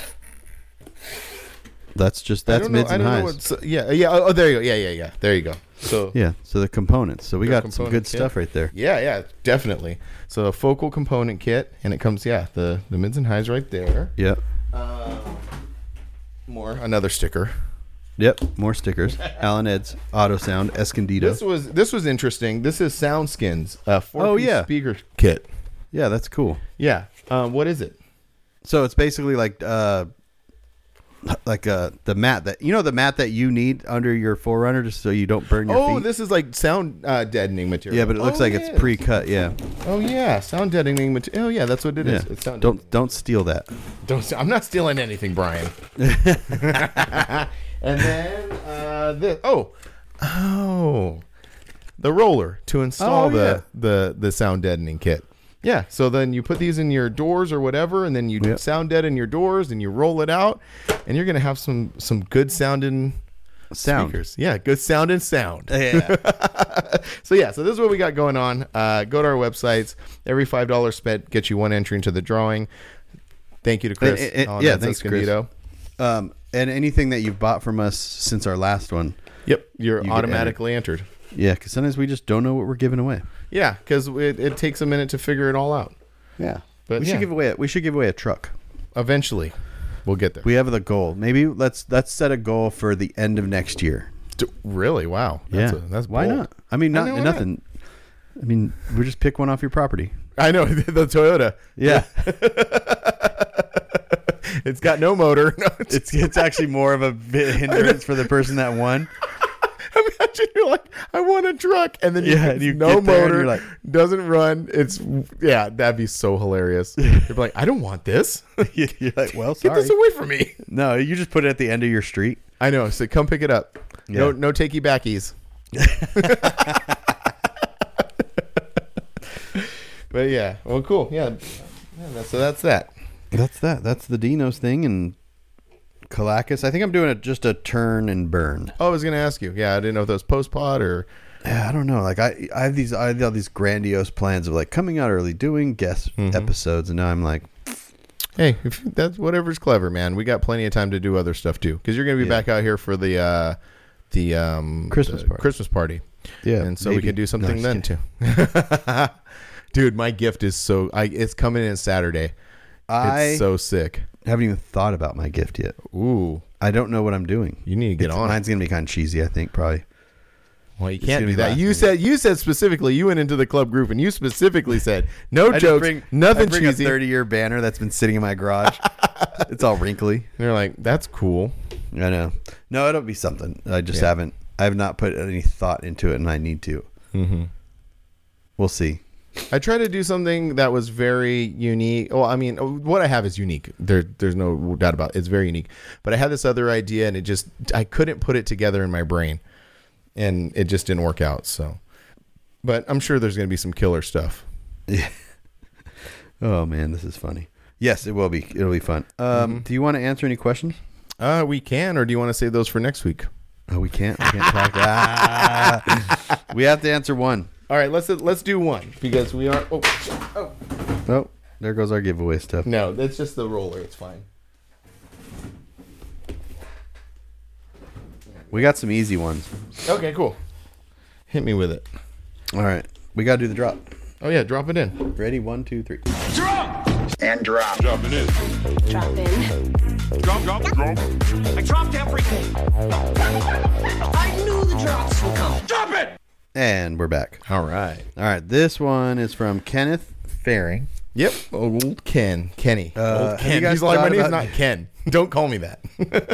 that's just I that's don't know- mids I and don't know highs. what's- yeah, yeah. Oh, there you go. Yeah, yeah, yeah. There you go. So Yeah, so the components. So we The got some component good kit. stuff right there. yeah, yeah, definitely. So a focal component kit, and it comes yeah the the mids and highs right there. Yep. Um, more another sticker. Yep. More stickers. Alan Ed's Auto Sound Escondido. This was this was interesting. This is SoundSkins, a four Oh, piece yeah. speaker kit. Yeah, that's cool. Yeah. Um, what is it? So it's basically like uh like uh the mat that you know the mat that you need under your Forerunner just so you don't burn your Oh, feet. this is like sound uh, deadening material. Yeah, but it looks Oh, like yeah. it's pre-cut. Yeah. Oh yeah, sound deadening material. Oh yeah, that's what it is. Yeah. It's sound Don't don't steal that. Don't. I'm not stealing anything, Brian. And then uh, this. Oh, oh, the roller to install Oh, the, yeah. the the sound deadening kit. Yeah. So then you put these in your doors or whatever, and then you Yep. sound deaden your doors, and you roll it out, and you're gonna have some some good sounding Sound. speakers. Yeah, good sound and sound. Yeah. So yeah, so this is what we got going on. Uh, go to our websites. Every five dollars spent gets you one entry into the drawing. Thank you to Chris. Eh, eh, eh, on yeah, Ed's thanks, Chris. Escondido. Um and anything that you've bought from us since our last one. Yep, you're You get automatically entered. Yeah, because sometimes we just don't know what we're giving away. Yeah, because it, it takes a minute to figure it all out. Yeah, But we yeah. should give away. We should give away a truck. Eventually, we'll get there. We have the goal. Maybe let's let's set a goal for the end of next year. D- Really? Wow. That's yeah, a, that's why bold. not? I mean, not I know, why nothing. I mean, we just pick one off your property. I know the Toyota. Yeah, It's got no motor. No, it's, it's it's actually more of a bit hindrance for the person that won. imagine you're like, I want a truck, and then you, Yeah, it's you no get there and motor, you're like- doesn't run. It's yeah, that'd be so hilarious. You're like, I don't want this. You're like, well, Get sorry. this away from me. No, you just put it at the end of your street. I know. So come pick it up. No, Yeah. no takey backies. But yeah, well, cool. Yeah, yeah that's, so that's that. That's that. That's the Dino's thing and Calacus. I think I'm doing it just a turn and burn. Oh, I was gonna ask you. Yeah, I didn't know if that was post pod or. Yeah, I don't know. Like I, I have these, I have all these grandiose plans of like coming out early, doing guest Mhm. episodes, and now I'm like, Hey, if that's whatever's clever, man. We got plenty of time to do other stuff too, because you're gonna be Yeah. back out here for the uh, the um, Christmas the party. Christmas party. yeah, and so we maybe. can do No, something just then kidding. too. Dude, my gift is so I it's coming in Saturday. I It's so sick. haven't even thought about my gift yet. Ooh, I don't know what I'm doing. you need to get It's- on it. Mine's gonna be kind of cheesy, I think, probably. Well, you it's can't gonna do be that. last You minute. said you said specifically. You went into the club group and you specifically said no I just jokes, bring, nothing I bring cheesy. a thirty year banner that's been sitting in my garage. It's all wrinkly. And they're like, that's cool. I know. No, it'll be something. I just Yeah. haven't. I have not put any thought into it, and I need to. Mm-hmm. We'll see. I tried to do something that was very unique. Well, I mean, what I have is unique. There, there's no doubt about it. It's very unique. But I had this other idea, and it just I couldn't put it together in my brain, and it just didn't work out. So, but I'm sure there's going to be some killer stuff. Yeah. Oh man, this is funny. Yes, it will be. It'll be fun. Um, Mm-hmm. Do you want to answer any questions? Uh, we can, or do you want to save those for next week? Oh, we can't. We can't talk. Ah. We have to answer one. All right, let's let's do one because we are. Oh, oh. Oh, there goes our giveaway stuff. No, that's just the roller. It's fine. We got some easy ones. Okay, cool. Hit me with it. All right, we got to do the drop. Oh yeah, drop it in. Ready? One, two, three. And drop. Dropping in. Drop in. Drop, drop, drop. I dropped everything. I knew the drops would come. Drop it! And we're back. All right. All right, this one is from Kenneth Faring. Yep. Old Ken. Kenny. Uh, Old have Ken. you guys He's like, my thought name's about- not Ken. Don't call me that.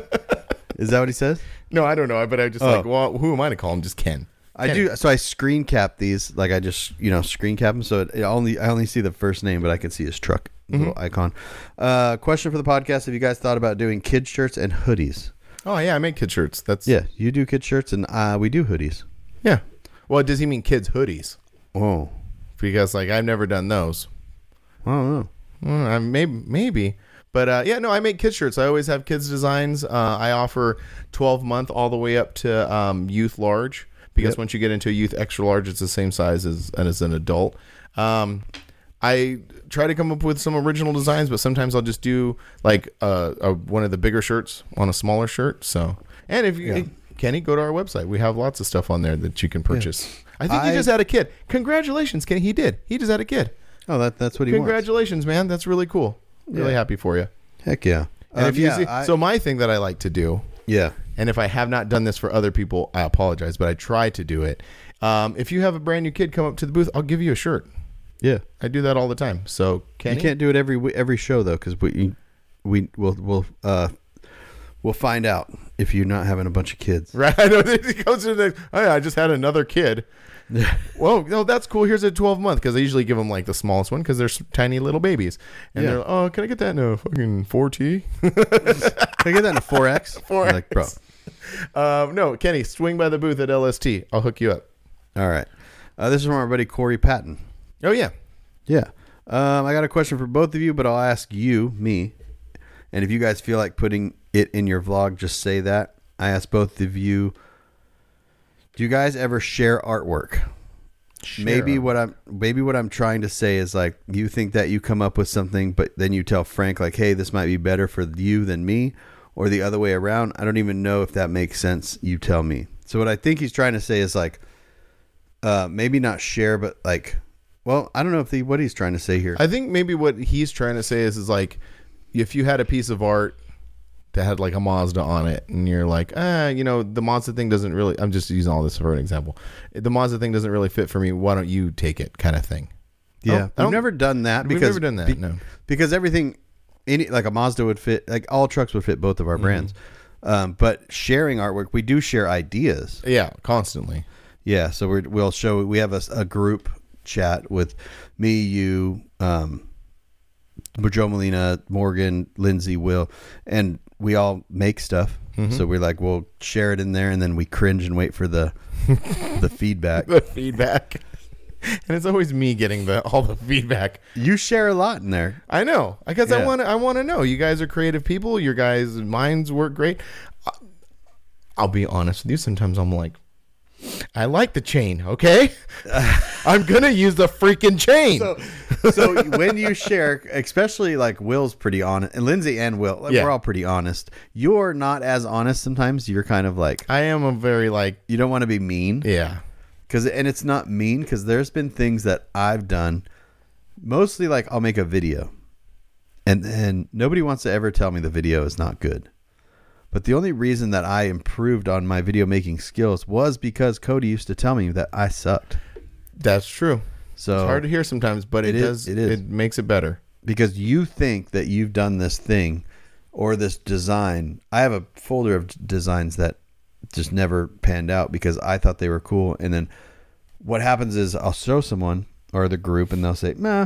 Is that what he says? No, I don't know. But I just Oh. like, well, who am I to call him? Just Ken. I Kenny. do. So I screen cap these. Like I just, you know, screen cap them. So it, it only I only see the first name, but I can see his truck little icon. Uh, question for the podcast: have you guys thought about doing kids shirts and hoodies? Oh yeah, I make kid shirts. That's Yeah, you do kids shirts, and uh, we do hoodies. yeah. Well, does he mean kids hoodies? Oh, Because like I've never done those. I don't know. Well, I maybe maybe. But uh, yeah, no, I make kids shirts. I always have kids designs. Uh, I offer twelve month all the way up to um, youth large. Because Yep. once you get into a youth extra large, it's the same size as as an adult. Um, I try to come up with some original designs, but sometimes I'll just do like a, a, one of the bigger shirts on a smaller shirt. So, and if you, Yeah. Kenny, go to our website. We have lots of stuff on there that you can purchase. I think I- he just had a kid. Congratulations, Kenny. He did. He just had a kid. Oh, that that's what he wants. Congratulations, man. That's really cool. Really Yeah. happy for you. Heck yeah. And Um, if you yeah, see, I- so my thing that I like to do, yeah. and if I have not done this for other people, I apologize, but I try to do it. Um, if you have a brand new kid come up to the booth, I'll give you a shirt. Yeah. I do that all the time. So Kenny, You can't do it every wi- every show though, because we we will we'll uh we'll find out if you're not having a bunch of kids. right? I know he goes to the. Oh yeah, I just had another kid. Well, no, that's cool. Here's a twelve month because I usually give them like the smallest one because they're s- tiny little babies. And Yeah. they're, oh, can I get that in a fucking four T? Can I get that in a four X? four X. Like, bro. Um, no, Kenny, swing by the booth at L S T. I'll hook you up. All right. Uh, this is from our buddy Corey Patton. Oh yeah. Yeah. Um, I got a question for both of you, but I'll ask you, me, and if you guys feel like putting it in your vlog, just say that. I asked both of you, do you guys ever share artwork? Maybe what I'm maybe what I'm trying to say is like you think that you come up with something, but then you tell Frank like, hey, this might be better for you than me, or the other way around. I don't even know if that makes sense. You tell me. So what I think he's trying to say is like, uh, maybe not share, but like, well, I don't know if the what he's trying to say here. I think maybe what he's trying to say is, is like, if you had a piece of art that had like a Mazda on it, and you're like, ah, you know, the Mazda thing doesn't really. I'm just using all this for an example. The Mazda thing doesn't really fit for me. Why don't you take it, kind of thing. Yeah, I've I've never done that We've because never done that, be- no. because everything, any like a Mazda would fit, like all trucks would fit both of our brands. Um, but sharing artwork, we do share ideas. Yeah, constantly. Yeah, so we're, we'll show. We have a, a group chat with me, you, um, Joe Molina, Morgan, Lindsay, Will, and we all make stuff. So we're like, we'll share it in there, and then we cringe and wait for the the feedback. The feedback. And it's always me getting the all the feedback. You share a lot in there. I know, because I Yeah. want to. I want to know. You guys are creative people. Your guys' minds work great. I- I'll be honest with you. Sometimes I'm like, I like the chain. Okay, I'm gonna use the freaking chain. So, so when you share, especially like Will's pretty honest, and Lindsay and Will, like, Yeah. we're all pretty honest. You're not as honest sometimes. You're kind of like, I am a very like, you don't want to be mean. yeah, Cause, and it's not mean because there's been things that I've done, mostly like I'll make a video and then nobody wants to ever tell me the video is not good. But the only reason that I improved on my video making skills was because Cody used to tell me that I sucked. that's true. So It's hard to hear sometimes, but it, It is- does. it is. It makes it better. because you think that you've done this thing or this design. I have a folder of designs that just never panned out because I thought they were cool. And then what happens is I'll show someone or the group and they'll say, nah,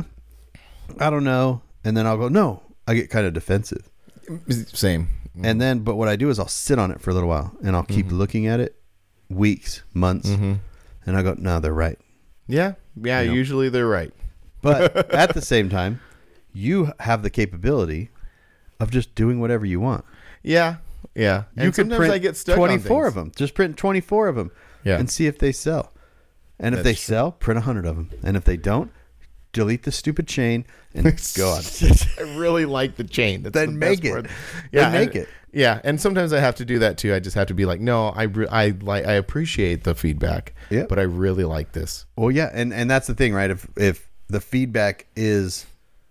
I don't know. And then I'll go, no, I get kind of defensive. Same. And then, but what I do is I'll sit on it for a little while and I'll keep Mm-hmm. looking at it weeks, months. And I go, no, they're right. Yeah, yeah. You know. Usually they're right. But at the same time, you have the capability of just doing whatever you want. Yeah, yeah. You And can sometimes print I get stuck on twenty-four things. of them. Just print twenty-four of them Yeah. and see if they sell. And if That's they true. sell, print one hundred of them. And if they don't, delete the stupid chain and go on. I really like the chain. That's Then the best make it. part. Then Yeah, make and- it. Yeah, and sometimes I have to do that too. I just have to be like, no, I re- I like I appreciate the feedback. Yeah. but I really like this. Well, yeah, and, and that's the thing, right? If if the feedback is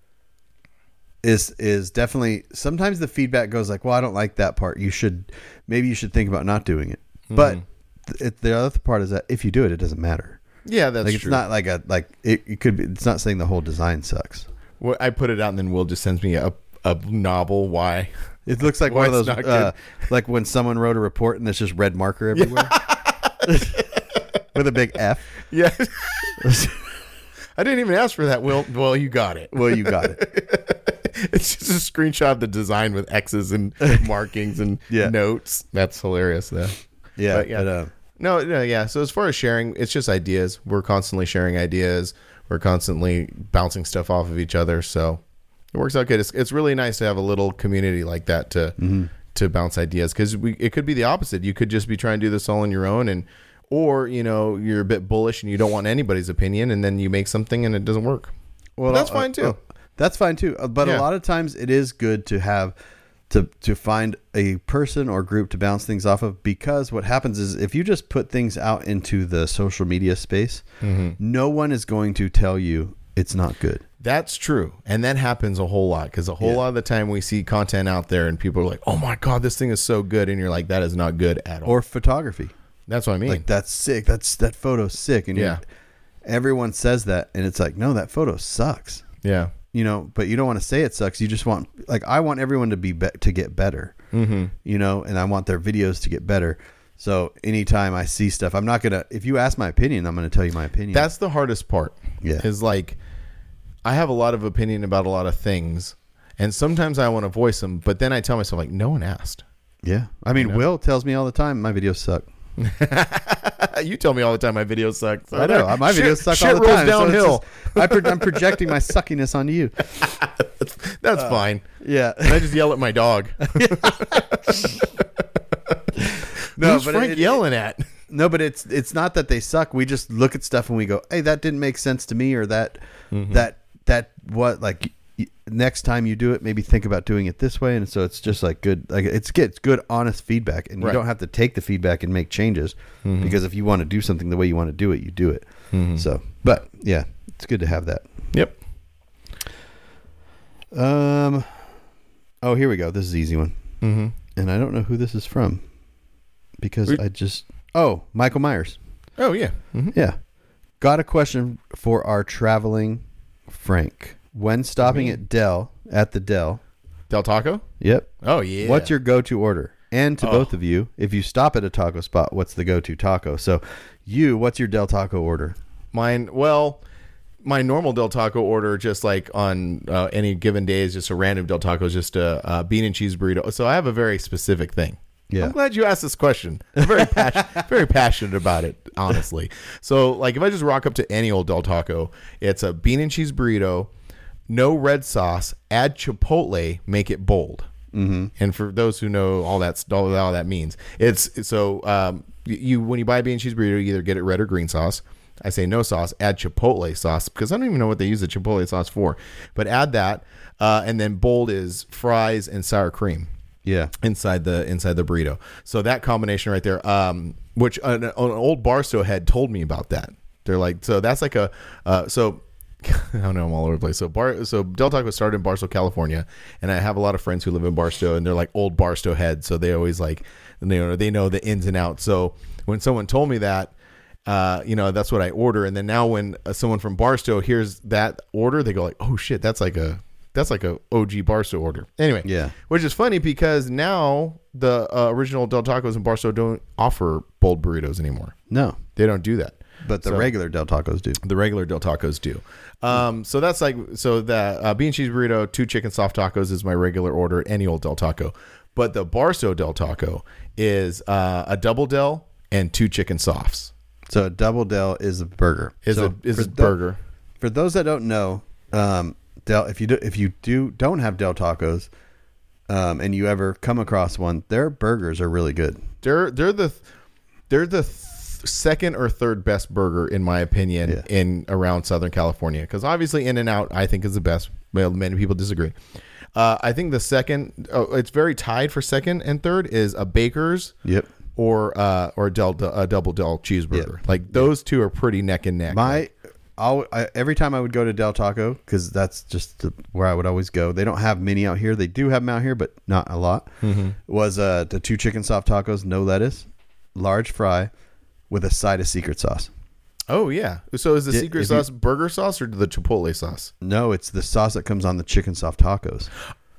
is is definitely sometimes the feedback goes like, well, I don't like that part. You should maybe you should think about not doing it. But th- it, the other part is that if you do it, it doesn't matter. Yeah, that's Like it's true. not like a like it, it could be. It's not saying the whole design sucks. Well, I put it out, and then Will just sends me a a novel. Why? It looks like Why one of it's those, not uh, like when someone wrote a report and there's just red marker everywhere with a big F. Yeah, I didn't even ask for that. Will, well, you got it. Well, you got it. It's just a screenshot of the design with X's and markings and Yeah. notes. That's hilarious, though. Yeah, But, yeah. but, uh, No, no, yeah. So as far as sharing, it's just ideas. We're constantly sharing ideas. We're constantly bouncing stuff off of each other. So it works out good. It's, it's really nice to have a little community like that to Mm-hmm. to bounce ideas, because we it could be the opposite. You could just be trying to do this all on your own, and or you know you're a bit bullish and you don't want anybody's opinion, and then you make something and it doesn't work. well, That's uh, fine too. uh, that's fine too. Uh, But Yeah. a lot of times it is good to have to to find a person or group to bounce things off of, because what happens is if you just put things out into the social media space, Mm-hmm. no one is going to tell you it's not good. That's true. And that happens a whole lot, because a whole Yeah. lot of the time we see content out there and people are like, oh my God, this thing is so good. And you're like, that is not good at all. Or photography. That's what I mean. Like that's sick. That's that photo's sick. And Yeah. you're- everyone says that, and it's like, no, that photo sucks. yeah. You know, but you don't want to say it sucks. You just want, like, I want everyone to be, be to get better. Mm-hmm. You know, and I want their videos to get better. So anytime I see stuff, I'm not gonna. If you ask my opinion, I'm gonna tell you my opinion. That's the hardest part. Yeah. Is like, I have a lot of opinion about a lot of things, and sometimes I want to voice them, but then I tell myself, like, no one asked. yeah. I mean, Will tells me all the time my videos suck. You tell me all the time my videos suck. So I know my shit- videos suck shit all the rolls time. so it's downhill. just- I pro- I'm projecting my suckiness onto you. That's fine. Yeah. And I just yell at my dog. No, Who's but Frank it- yelling at? No, but it's it's not that they suck. We just look at stuff and we go, "Hey, that didn't make sense to me," or that Mm-hmm. that that what like y- next time you do it, maybe think about doing it this way. And so it's just like good, like it's good, it's good, honest feedback. And you Right. don't have to take the feedback and make changes Mm-hmm. because if you want to do something the way you want to do it, you do it. Mm-hmm. So, but yeah, it's good to have that. Yep. Um, oh, here we go. This is an easy one. Mm-hmm. And I don't know who this is from because We- I just, oh, Michael Myers. Oh yeah. Mm-hmm. Yeah. Got a question for our traveling Frank. When stopping Me? at Del, at the Del, Del Taco. yep. Oh yeah. What's your go-to order? And to Oh. both of you, if you stop at a taco spot, what's the go-to taco? So you, what's your Del Taco order? Mine? Well, my normal Del Taco order, just like on uh, any given day, is just a random Del Taco, is just a, a bean and cheese burrito. So I have a very specific thing. Yeah. I'm glad you asked this question. I'm very passionate, very passionate about it, honestly. So, like, if I just rock up to any old Del Taco, it's a bean and cheese burrito, no red sauce, add chipotle, make it bold. Mm-hmm. And for those who know all that, all, all that means, it's so um, you when you buy a bean and cheese burrito, you either get it red or green sauce. I say no sauce, add chipotle sauce because I don't even know what they use the chipotle sauce for, but add that, uh, and then bold is fries and sour cream. Yeah. Inside the inside the burrito. So that combination right there, um, which an, an old Barstow head told me about that. They're like, so that's like a, uh, so I don't know, I'm all over the place. So Bar, so Del Taco started in Barstow, California, and I have a lot of friends who live in Barstow, and they're like old Barstow heads, so they always like, you know, they know the ins and outs. So when someone told me that, uh, you know, that's what I order, and then now when uh, someone from Barstow hears that order, they go like, oh shit, that's like a That's like a O G Barstow order. Anyway, Yeah. which is funny because now the uh, original Del Tacos in Barstow don't offer bold burritos anymore. No, They don't do that. but the So- regular Del Tacos do. The regular Del Tacos do. Um, so that's like, so the uh, bean cheese burrito, two chicken soft tacos is my regular order at any old Del Taco. But the Barstow Del Taco is uh, a double Del and two chicken softs. So a double Del is a burger. Is so a is for a tho- burger. For those that don't know, um, Del, if you do, if you do don't have Del Tacos, um, and you ever come across one, their burgers are really good. They're they're the they're the th- second or third best burger in my opinion Yeah. in around Southern California, because obviously In-N-Out I think is the best. Well, many people disagree. Uh, I think the second, oh, it's very tied for second and third, is a Baker's Yep. or uh, or a, Del, a double Del cheeseburger. Yeah. Like those two are pretty neck and neck. My, I'll, I, every time I would go to Del Taco, because that's just the, where I would always go. They don't have many out here. They do have them out here, but not a lot. Mm-hmm. Was uh, the two chicken soft tacos, no lettuce, large fry, with a side of secret sauce. Oh yeah. So is the Did- secret if you- sauce burger sauce or the Chipotle sauce? No, it's the sauce that comes on the chicken soft tacos.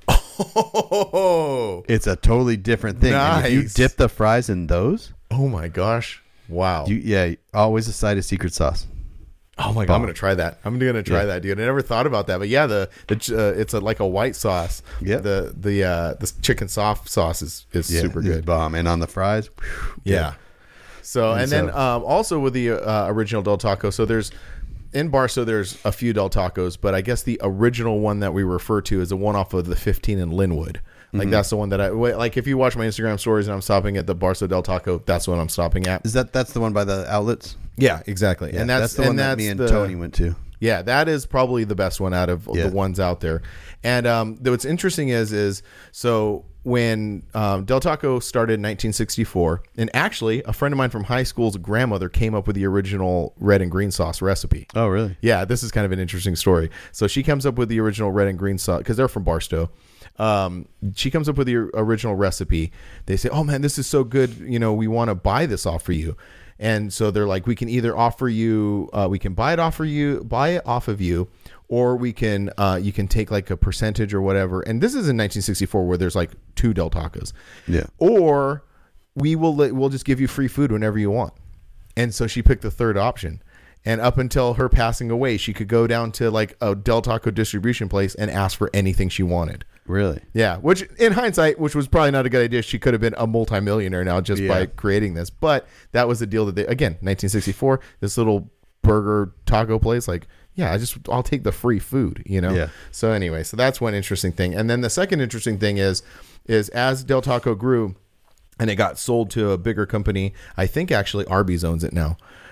Oh, It's a totally different thing. And if you Nice. dip the fries in those, oh my gosh! Wow. you yeah, always a side of secret sauce. Oh my god, I'm gonna try that. I'm gonna try Yeah. that, dude. I never thought about that, but yeah, the the ch- uh, it's a, like a white sauce. Yeah. The the uh, the chicken soft sauce is is Yeah, super it's good. bomb. And on the fries, whew, Yeah. So and, And then so- um, also with the uh, original Del Taco, so there's in Barstow there's a few Del Tacos, but I guess the original one that we refer to is the one off of the fifteen in Linwood. Like Mm-hmm. that's the one that I like. If you watch my Instagram stories and I'm stopping at the Barstow Del Taco, that's what I'm stopping at. is that that's the one by the outlets? Yeah, exactly. Yeah, and that's, the and one that that's me and the, Tony went to. Yeah, that is probably the best one out of Yeah. the ones out there. And um, what's interesting is, is so when um, Del Taco started in nineteen sixty-four, and actually a friend of mine from high school's grandmother came up with the original red and green sauce recipe. Oh, really? Yeah, this is kind of an interesting story. So she comes up with the original red and green sauce because they're from Barstow. Um, she comes up with the original recipe. They say, "Oh man, this is so good. You know, we want to buy this off for you." And so they're like, "We can either offer you, uh, we can buy it off for you, buy it off of you, or we can, uh, you can take like a percentage or whatever." And this is in nineteen sixty-four, where there's like two Del Tacos. Yeah. Or we will let, we'll just give you free food whenever you want. And so she picked the third option. And up until her passing away, she could go down to like a Del Taco distribution place and ask for anything she wanted. Really? Yeah, which in hindsight, which was probably not a good idea. She could have been a multimillionaire now just by Yeah. creating this. But that was the deal that they, again, nineteen sixty-four, this little burger taco place, like, yeah, I just, I'll take the free food, you know? Yeah. So anyway, so that's one interesting thing. And then the second interesting thing is, is as Del Taco grew and it got sold to a bigger company, I think actually Arby's owns it now.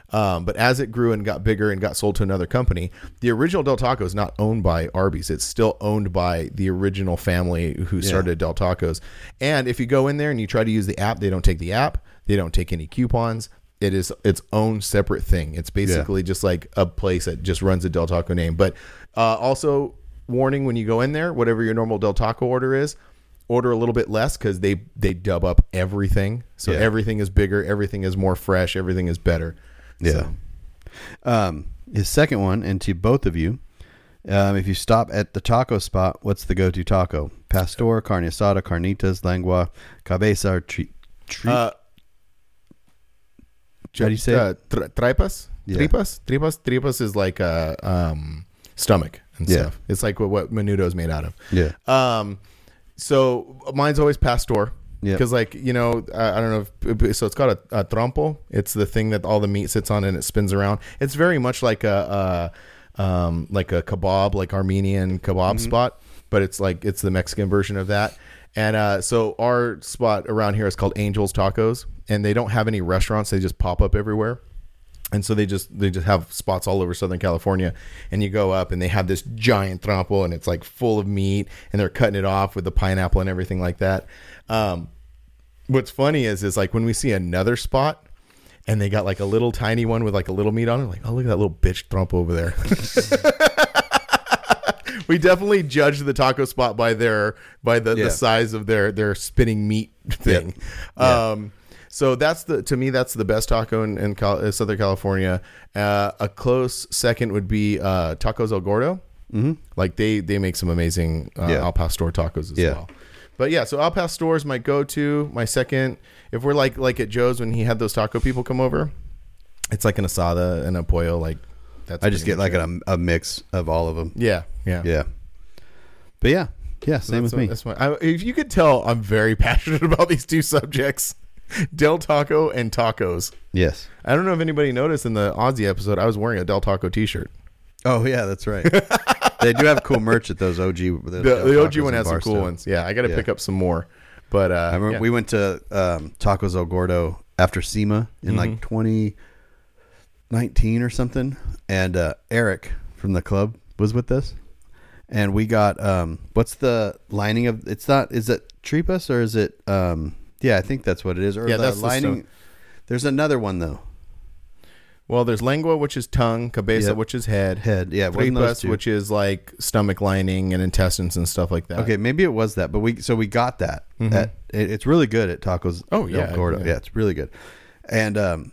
Um, but as it grew and got bigger and got sold to another company, the original Del Taco is not owned by Arby's. It's still owned by the original family who started Del Tacos. And if you go in there and you try to use the app, they don't take the app. They don't take any coupons. It is its own separate thing. It's basically yeah. just like a place that just runs a Del Taco name. But uh, also, warning when you go in there, whatever your normal Del Taco order is, order a little bit less because they, they dub up everything. So yeah. everything is bigger. Everything is more fresh. Everything is better. Yeah. So. Um, his second one, and to both of you, um, if you stop at the taco spot, what's the go-to taco? Pastor, carne asada, carnitas, lengua, cabeza, or tri- tri- uh, How do you say uh, it? Tri- tripas? Yeah. Tripas? Tripas? Tripas is like a um, stomach and Yeah. stuff. It's like what, what menudo is made out of. Yeah. Um, so mine's always pastor. Yeah. Because like, you know, uh, I don't know. If, so it's called a, a trompo. It's the thing that all the meat sits on and it spins around. It's very much like a, a um, like a kebab, like Armenian kebab Mm-hmm. spot, but it's like, it's the Mexican version of that. And uh, so our spot around here is called Angel's Tacos, and they don't have any restaurants. They just pop up everywhere. And so they just they just have spots all over Southern California, and you go up and they have this giant trompo and it's like full of meat, and they're cutting it off with the pineapple and everything like that. Um, what's funny is is like when we see another spot and they got like a little tiny one with like a little meat on it, like, oh, look at that little bitch trompo over there. We definitely judge the taco spot by their by the, Yeah. the size of their their spinning meat thing. Yeah. Um, so that's the to me that's the best taco in, in Cal- Southern California. Uh, a close second would be uh, Tacos El Gordo. Mm-hmm. Like they they make some amazing uh, Yeah. Al Pastor tacos as Yeah. well. But yeah, so Al Pastor is my go-to. My second, if we're like like at Joe's when he had those taco people come over, it's like an asada and a pollo. Like that's I just pretty get like much it. a, a mix of all of them. yeah yeah Yeah. But yeah. Yeah. So Same that's with me. what- That's my, I, if you could tell, I'm very passionate about these two subjects, Del Taco and tacos. Yes. I don't know if anybody noticed in the Aussie episode, I was wearing a Del Taco t-shirt. Oh yeah, that's right. They do have cool merch at those O G. The, The, the O G one in has some cool Barstow. ones. Yeah, I got to Yeah. pick up some more. But uh, I remember yeah. we went to um, Tacos El Gordo after SEMA in Mm-hmm. like twenty nineteen or something, and uh, Eric from the club was with us, and we got um, what's the lining of? It's not. Is it tripas or is it? Um, yeah, I think that's what it is. Or Yeah, the that's the lining. stone. There's another one though. Well, there's lengua, which is tongue, cabeza, Yep. which is head, Head, yeah, it wasn't those tripas, two. which is like stomach lining and intestines and stuff like that. Okay, maybe it was that, but we so we got that. At, it, it's really good at Tacos. Oh, El yeah, Gordo. yeah. Yeah. It's really good. And um,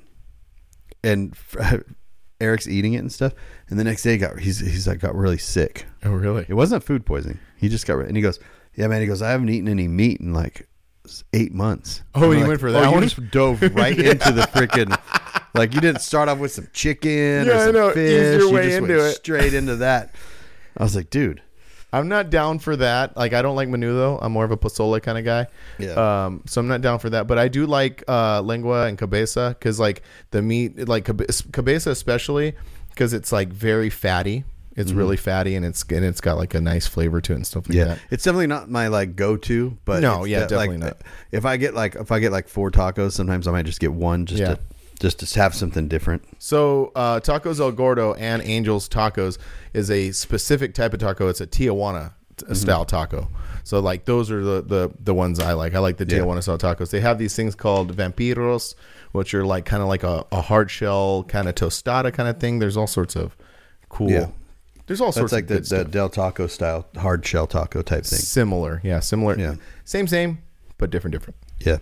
and Eric's eating it and stuff, and the next day he got he's he's like got really sick. Oh, really? It wasn't food poisoning. He just got and he goes, yeah, man. He goes, I haven't eaten any meat in like eight months. Oh, I'm and you like, went for that oh, one? You just dove right into the freaking. Like you didn't start off with some chicken Yeah, or I some know. Ease fish. your You way just into went it. straight into that. I was like, dude. I'm not down for that. Like, I don't like menudo. I'm more of a pozole kind of guy. Yeah. Um, so I'm not down for that. But I do like uh, lengua and cabeza because, like, the meat, like cabe- cabeza especially, because it's like very fatty. It's Mm-hmm. really fatty and it's and it's got like a nice flavor to it and stuff like Yeah, that. it's definitely not my like go-to, but No, it's yeah, that, definitely like, not. If I get like if I get like four tacos, sometimes I might just get one just Yeah. to just to have something different. So uh, Tacos El Gordo and Angel's Tacos is a specific type of taco. It's a Tijuana t- Mm-hmm. style taco. So like those are the, the the ones I like. I like the Yeah. Tijuana style tacos. They have these things called vampiros, which are like kind of like a, a hard shell kind of tostada kind of thing. There's all sorts of cool. Yeah. There's all sorts That's like of the, good the stuff. Del Taco style hard shell taco type thing. Similar, yeah, similar. Yeah. Same, same, but different, different. Yeah.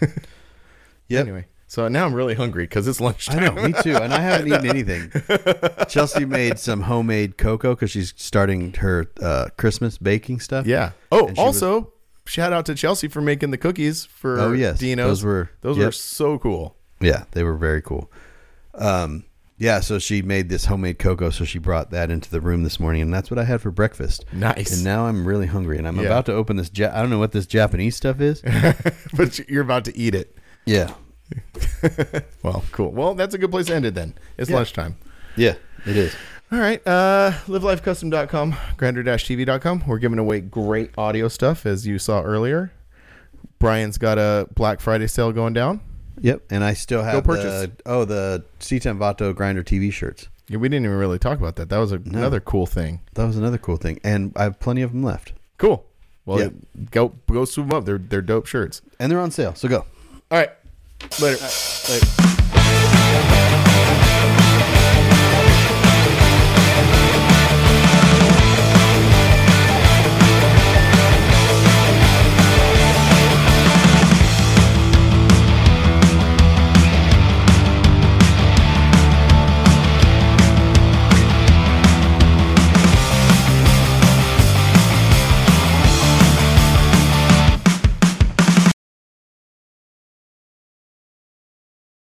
Yep. Anyway, so now I'm really hungry because it's I lunchtime. know, me too, and I haven't eaten anything. Chelsea made some homemade cocoa because she's starting her uh, Christmas baking stuff. Yeah. Oh, And she also, shout out to Chelsea for making the cookies for Oh, yes. Dino's. Those were- those yep. were so cool. Yeah, they were very cool. Um, yeah, so she made this homemade cocoa, so she brought that into the room this morning, and that's what I had for breakfast. Nice. And now I'm really hungry, and I'm Yeah. about to open this. Ja- I don't know what this Japanese stuff is. But you're about to eat it. Yeah, Well, cool. Well, that's a good place to end it then. It's Yeah. lunchtime. yeah, it is. All right. Uh, live life custom dot com, grander dash t v dot com. We're giving away great audio stuff, as you saw earlier. Brian's got a Black Friday sale going down. Yep, and I still have purchase. the oh the C ten Vato Grinder T V shirts. Yeah, we didn't even really talk about that. That was a, No. another cool thing. That was another cool thing, and I have plenty of them left, Cool. Well, Yeah. go go swoop them up. They're they're dope shirts. and they're on sale. So go. All right. Later. Later.